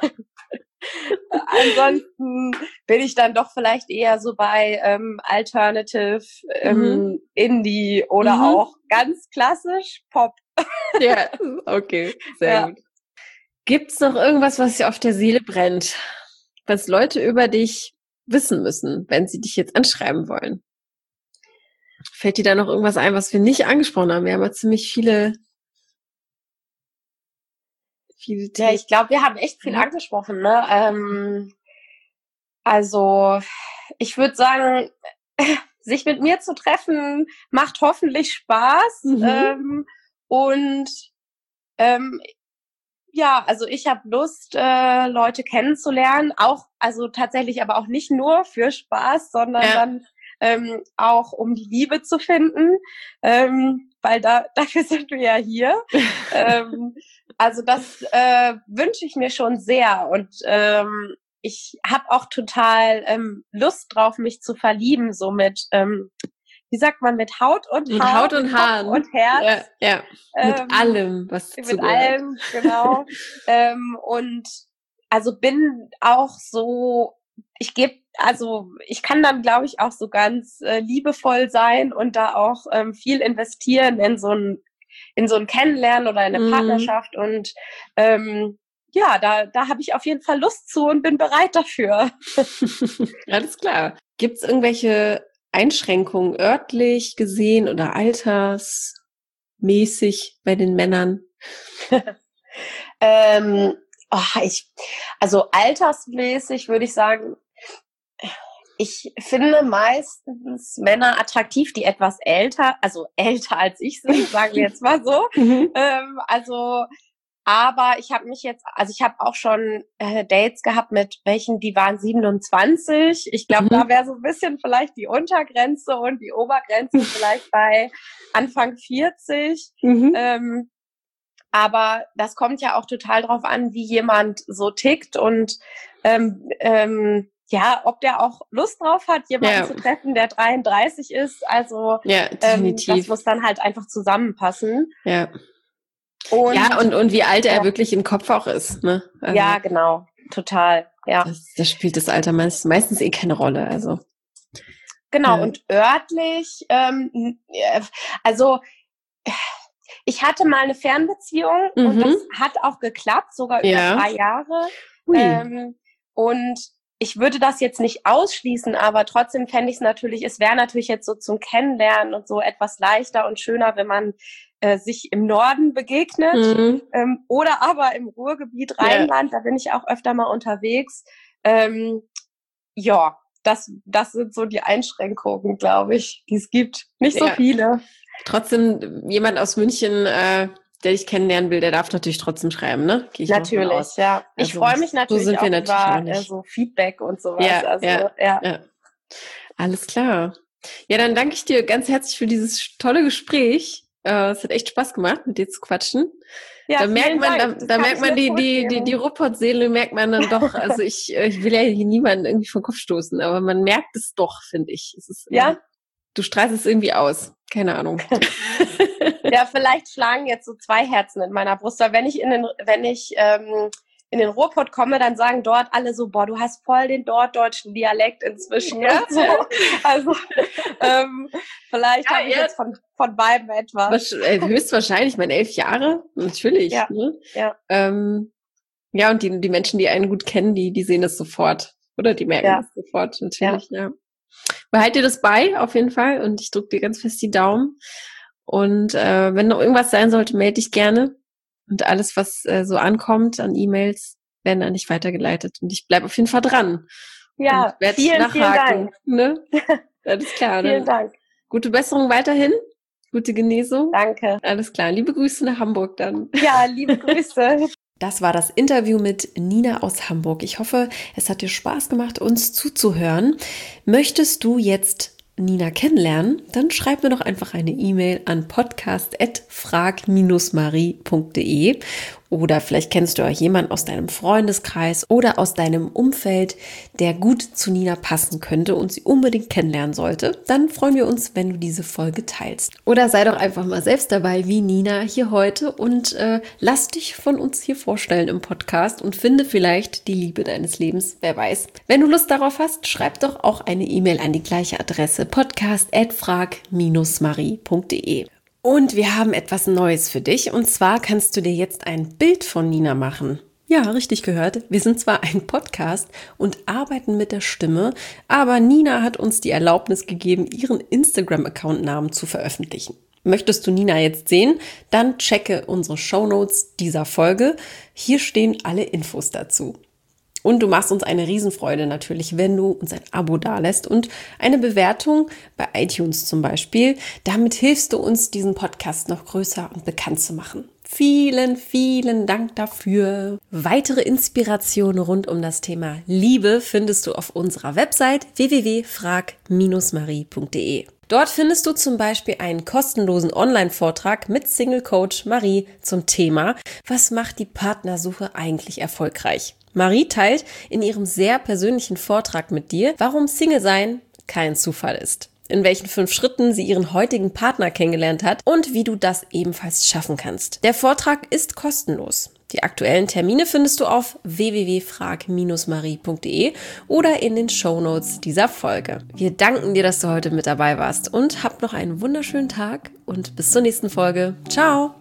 ansonsten bin ich dann doch vielleicht eher so bei Alternative, Indie oder auch ganz klassisch Pop. Ja, okay, sehr gut. Gibt's noch irgendwas, was dir auf der Seele brennt, was Leute über dich wissen müssen, wenn sie dich jetzt anschreiben wollen? Fällt dir da noch irgendwas ein, was wir nicht angesprochen haben? Wir haben ja ziemlich viele Themen. Ja, ich glaube, wir haben echt viel angesprochen, ne? Also, ich würde sagen, sich mit mir zu treffen, macht hoffentlich Spaß. Ja, also ich habe Lust, Leute kennenzulernen, auch, also tatsächlich aber auch nicht nur für Spaß, sondern dann auch um die Liebe zu finden, weil dafür sind wir ja hier. Also das wünsche ich mir schon sehr und ich habe auch total Lust drauf, mich zu verlieben, so mit wie sagt man, mit Haut und Haar. Mit Haut und Haaren. Und Herz. Ja. Mit allem, was dazu gehört. Mit allem, genau. Und also bin auch so, ich kann dann, glaube ich, auch so ganz liebevoll sein und da auch viel investieren in so ein Kennenlernen oder in eine Partnerschaft und ja, da habe ich auf jeden Fall Lust zu und bin bereit dafür. Alles klar. Gibt's irgendwelche Einschränkungen örtlich gesehen oder altersmäßig bei den Männern? Also altersmäßig würde ich sagen, ich finde meistens Männer attraktiv, die etwas älter als ich sind, sagen wir jetzt mal so. Aber ich habe auch schon Dates gehabt mit welchen, die waren 27. Ich glaube, da wäre so ein bisschen vielleicht die Untergrenze und die Obergrenze vielleicht bei Anfang 40. Aber das kommt ja auch total drauf an, wie jemand so tickt und ja, ob der auch Lust drauf hat, jemanden zu treffen, der 33 ist. Also definitiv. Das muss dann halt einfach zusammenpassen. Ja. Und wie alt er wirklich im Kopf auch ist. Ne? Also, ja, genau. Total. Ja. Das spielt das Alter meistens keine Rolle. Also. Genau. Und örtlich, also ich hatte mal eine Fernbeziehung und das hat auch geklappt, sogar über 3 Jahre. Und ich würde das jetzt nicht ausschließen, aber trotzdem fände ich es wäre natürlich jetzt so zum Kennenlernen und so etwas leichter und schöner, wenn man sich im Norden begegnet oder aber im Ruhrgebiet Rheinland, da bin ich auch öfter mal unterwegs. Das sind so die Einschränkungen, glaube ich, die es gibt. Nicht so viele. Trotzdem, jemand aus München, der dich kennenlernen will, der darf natürlich trotzdem schreiben, ne? Natürlich, ja. Ich freue mich natürlich auch über so Feedback und sowas. Ja. Alles klar. Ja, dann danke ich dir ganz herzlich für dieses tolle Gespräch. Es hat echt Spaß gemacht, mit dir zu quatschen. Ja, da merkt man die Ruhrpott-Seele merkt man dann doch. Also ich will ja hier niemanden irgendwie vor den Kopf stoßen, aber man merkt es doch, finde ich. Es ist, du strahlst es irgendwie aus. Keine Ahnung. Ja, vielleicht schlagen jetzt so 2 Herzen in meiner Brust. Weil wenn ich in den Ruhrpott komme, dann sagen dort alle so, boah, du hast voll den norddeutschen Dialekt inzwischen. Ja. So. Also vielleicht habe ich jetzt von beiden etwas. Höchstwahrscheinlich, 11 Jahre, natürlich. Ja. Ne? Und die Menschen, die einen gut kennen, die sehen es sofort. Oder die merken es sofort, natürlich, ja. Behalt dir das bei, auf jeden Fall. Und ich drücke dir ganz fest die Daumen. Und wenn noch irgendwas sein sollte, melde dich gerne. Und alles, was so ankommt an E-Mails, werden an dich weitergeleitet. Und ich bleibe auf jeden Fall dran. Ja, vielen Dank. Ne? Alles klar. Vielen Dank. Gute Besserung weiterhin. Gute Genesung. Danke. Alles klar. Liebe Grüße nach Hamburg dann. Ja, liebe Grüße. Das war das Interview mit Nina aus Hamburg. Ich hoffe, es hat dir Spaß gemacht, uns zuzuhören. Möchtest du jetzt Nina kennenlernen? Dann schreib mir doch einfach eine E-Mail an podcast@frag-marie.de. Oder vielleicht kennst du auch jemanden aus deinem Freundeskreis oder aus deinem Umfeld, der gut zu Nina passen könnte und sie unbedingt kennenlernen sollte. Dann freuen wir uns, wenn du diese Folge teilst. Oder sei doch einfach mal selbst dabei wie Nina hier heute und lass dich von uns hier vorstellen im Podcast und finde vielleicht die Liebe deines Lebens. Wer weiß. Wenn du Lust darauf hast, schreib doch auch eine E-Mail an die gleiche Adresse podcast@frag-marie.de. Und wir haben etwas Neues für dich. Und zwar kannst du dir jetzt ein Bild von Nina machen. Ja, richtig gehört. Wir sind zwar ein Podcast und arbeiten mit der Stimme, aber Nina hat uns die Erlaubnis gegeben, ihren Instagram-Account-Namen zu veröffentlichen. Möchtest du Nina jetzt sehen? Dann checke unsere Shownotes dieser Folge. Hier stehen alle Infos dazu. Und du machst uns eine Riesenfreude natürlich, wenn du uns ein Abo dalässt und eine Bewertung bei iTunes zum Beispiel. Damit hilfst du uns, diesen Podcast noch größer und bekannt zu machen. Vielen, vielen Dank dafür. Weitere Inspirationen rund um das Thema Liebe findest du auf unserer Website www.frag-marie.de. Dort findest du zum Beispiel einen kostenlosen Online-Vortrag mit Single-Coach Marie zum Thema: Was macht die Partnersuche eigentlich erfolgreich? Marie teilt in ihrem sehr persönlichen Vortrag mit dir, warum Single-Sein kein Zufall ist, in welchen 5 Schritten sie ihren heutigen Partner kennengelernt hat und wie du das ebenfalls schaffen kannst. Der Vortrag ist kostenlos. Die aktuellen Termine findest du auf www.frag-marie.de oder in den Shownotes dieser Folge. Wir danken dir, dass du heute mit dabei warst und hab noch einen wunderschönen Tag und bis zur nächsten Folge. Ciao!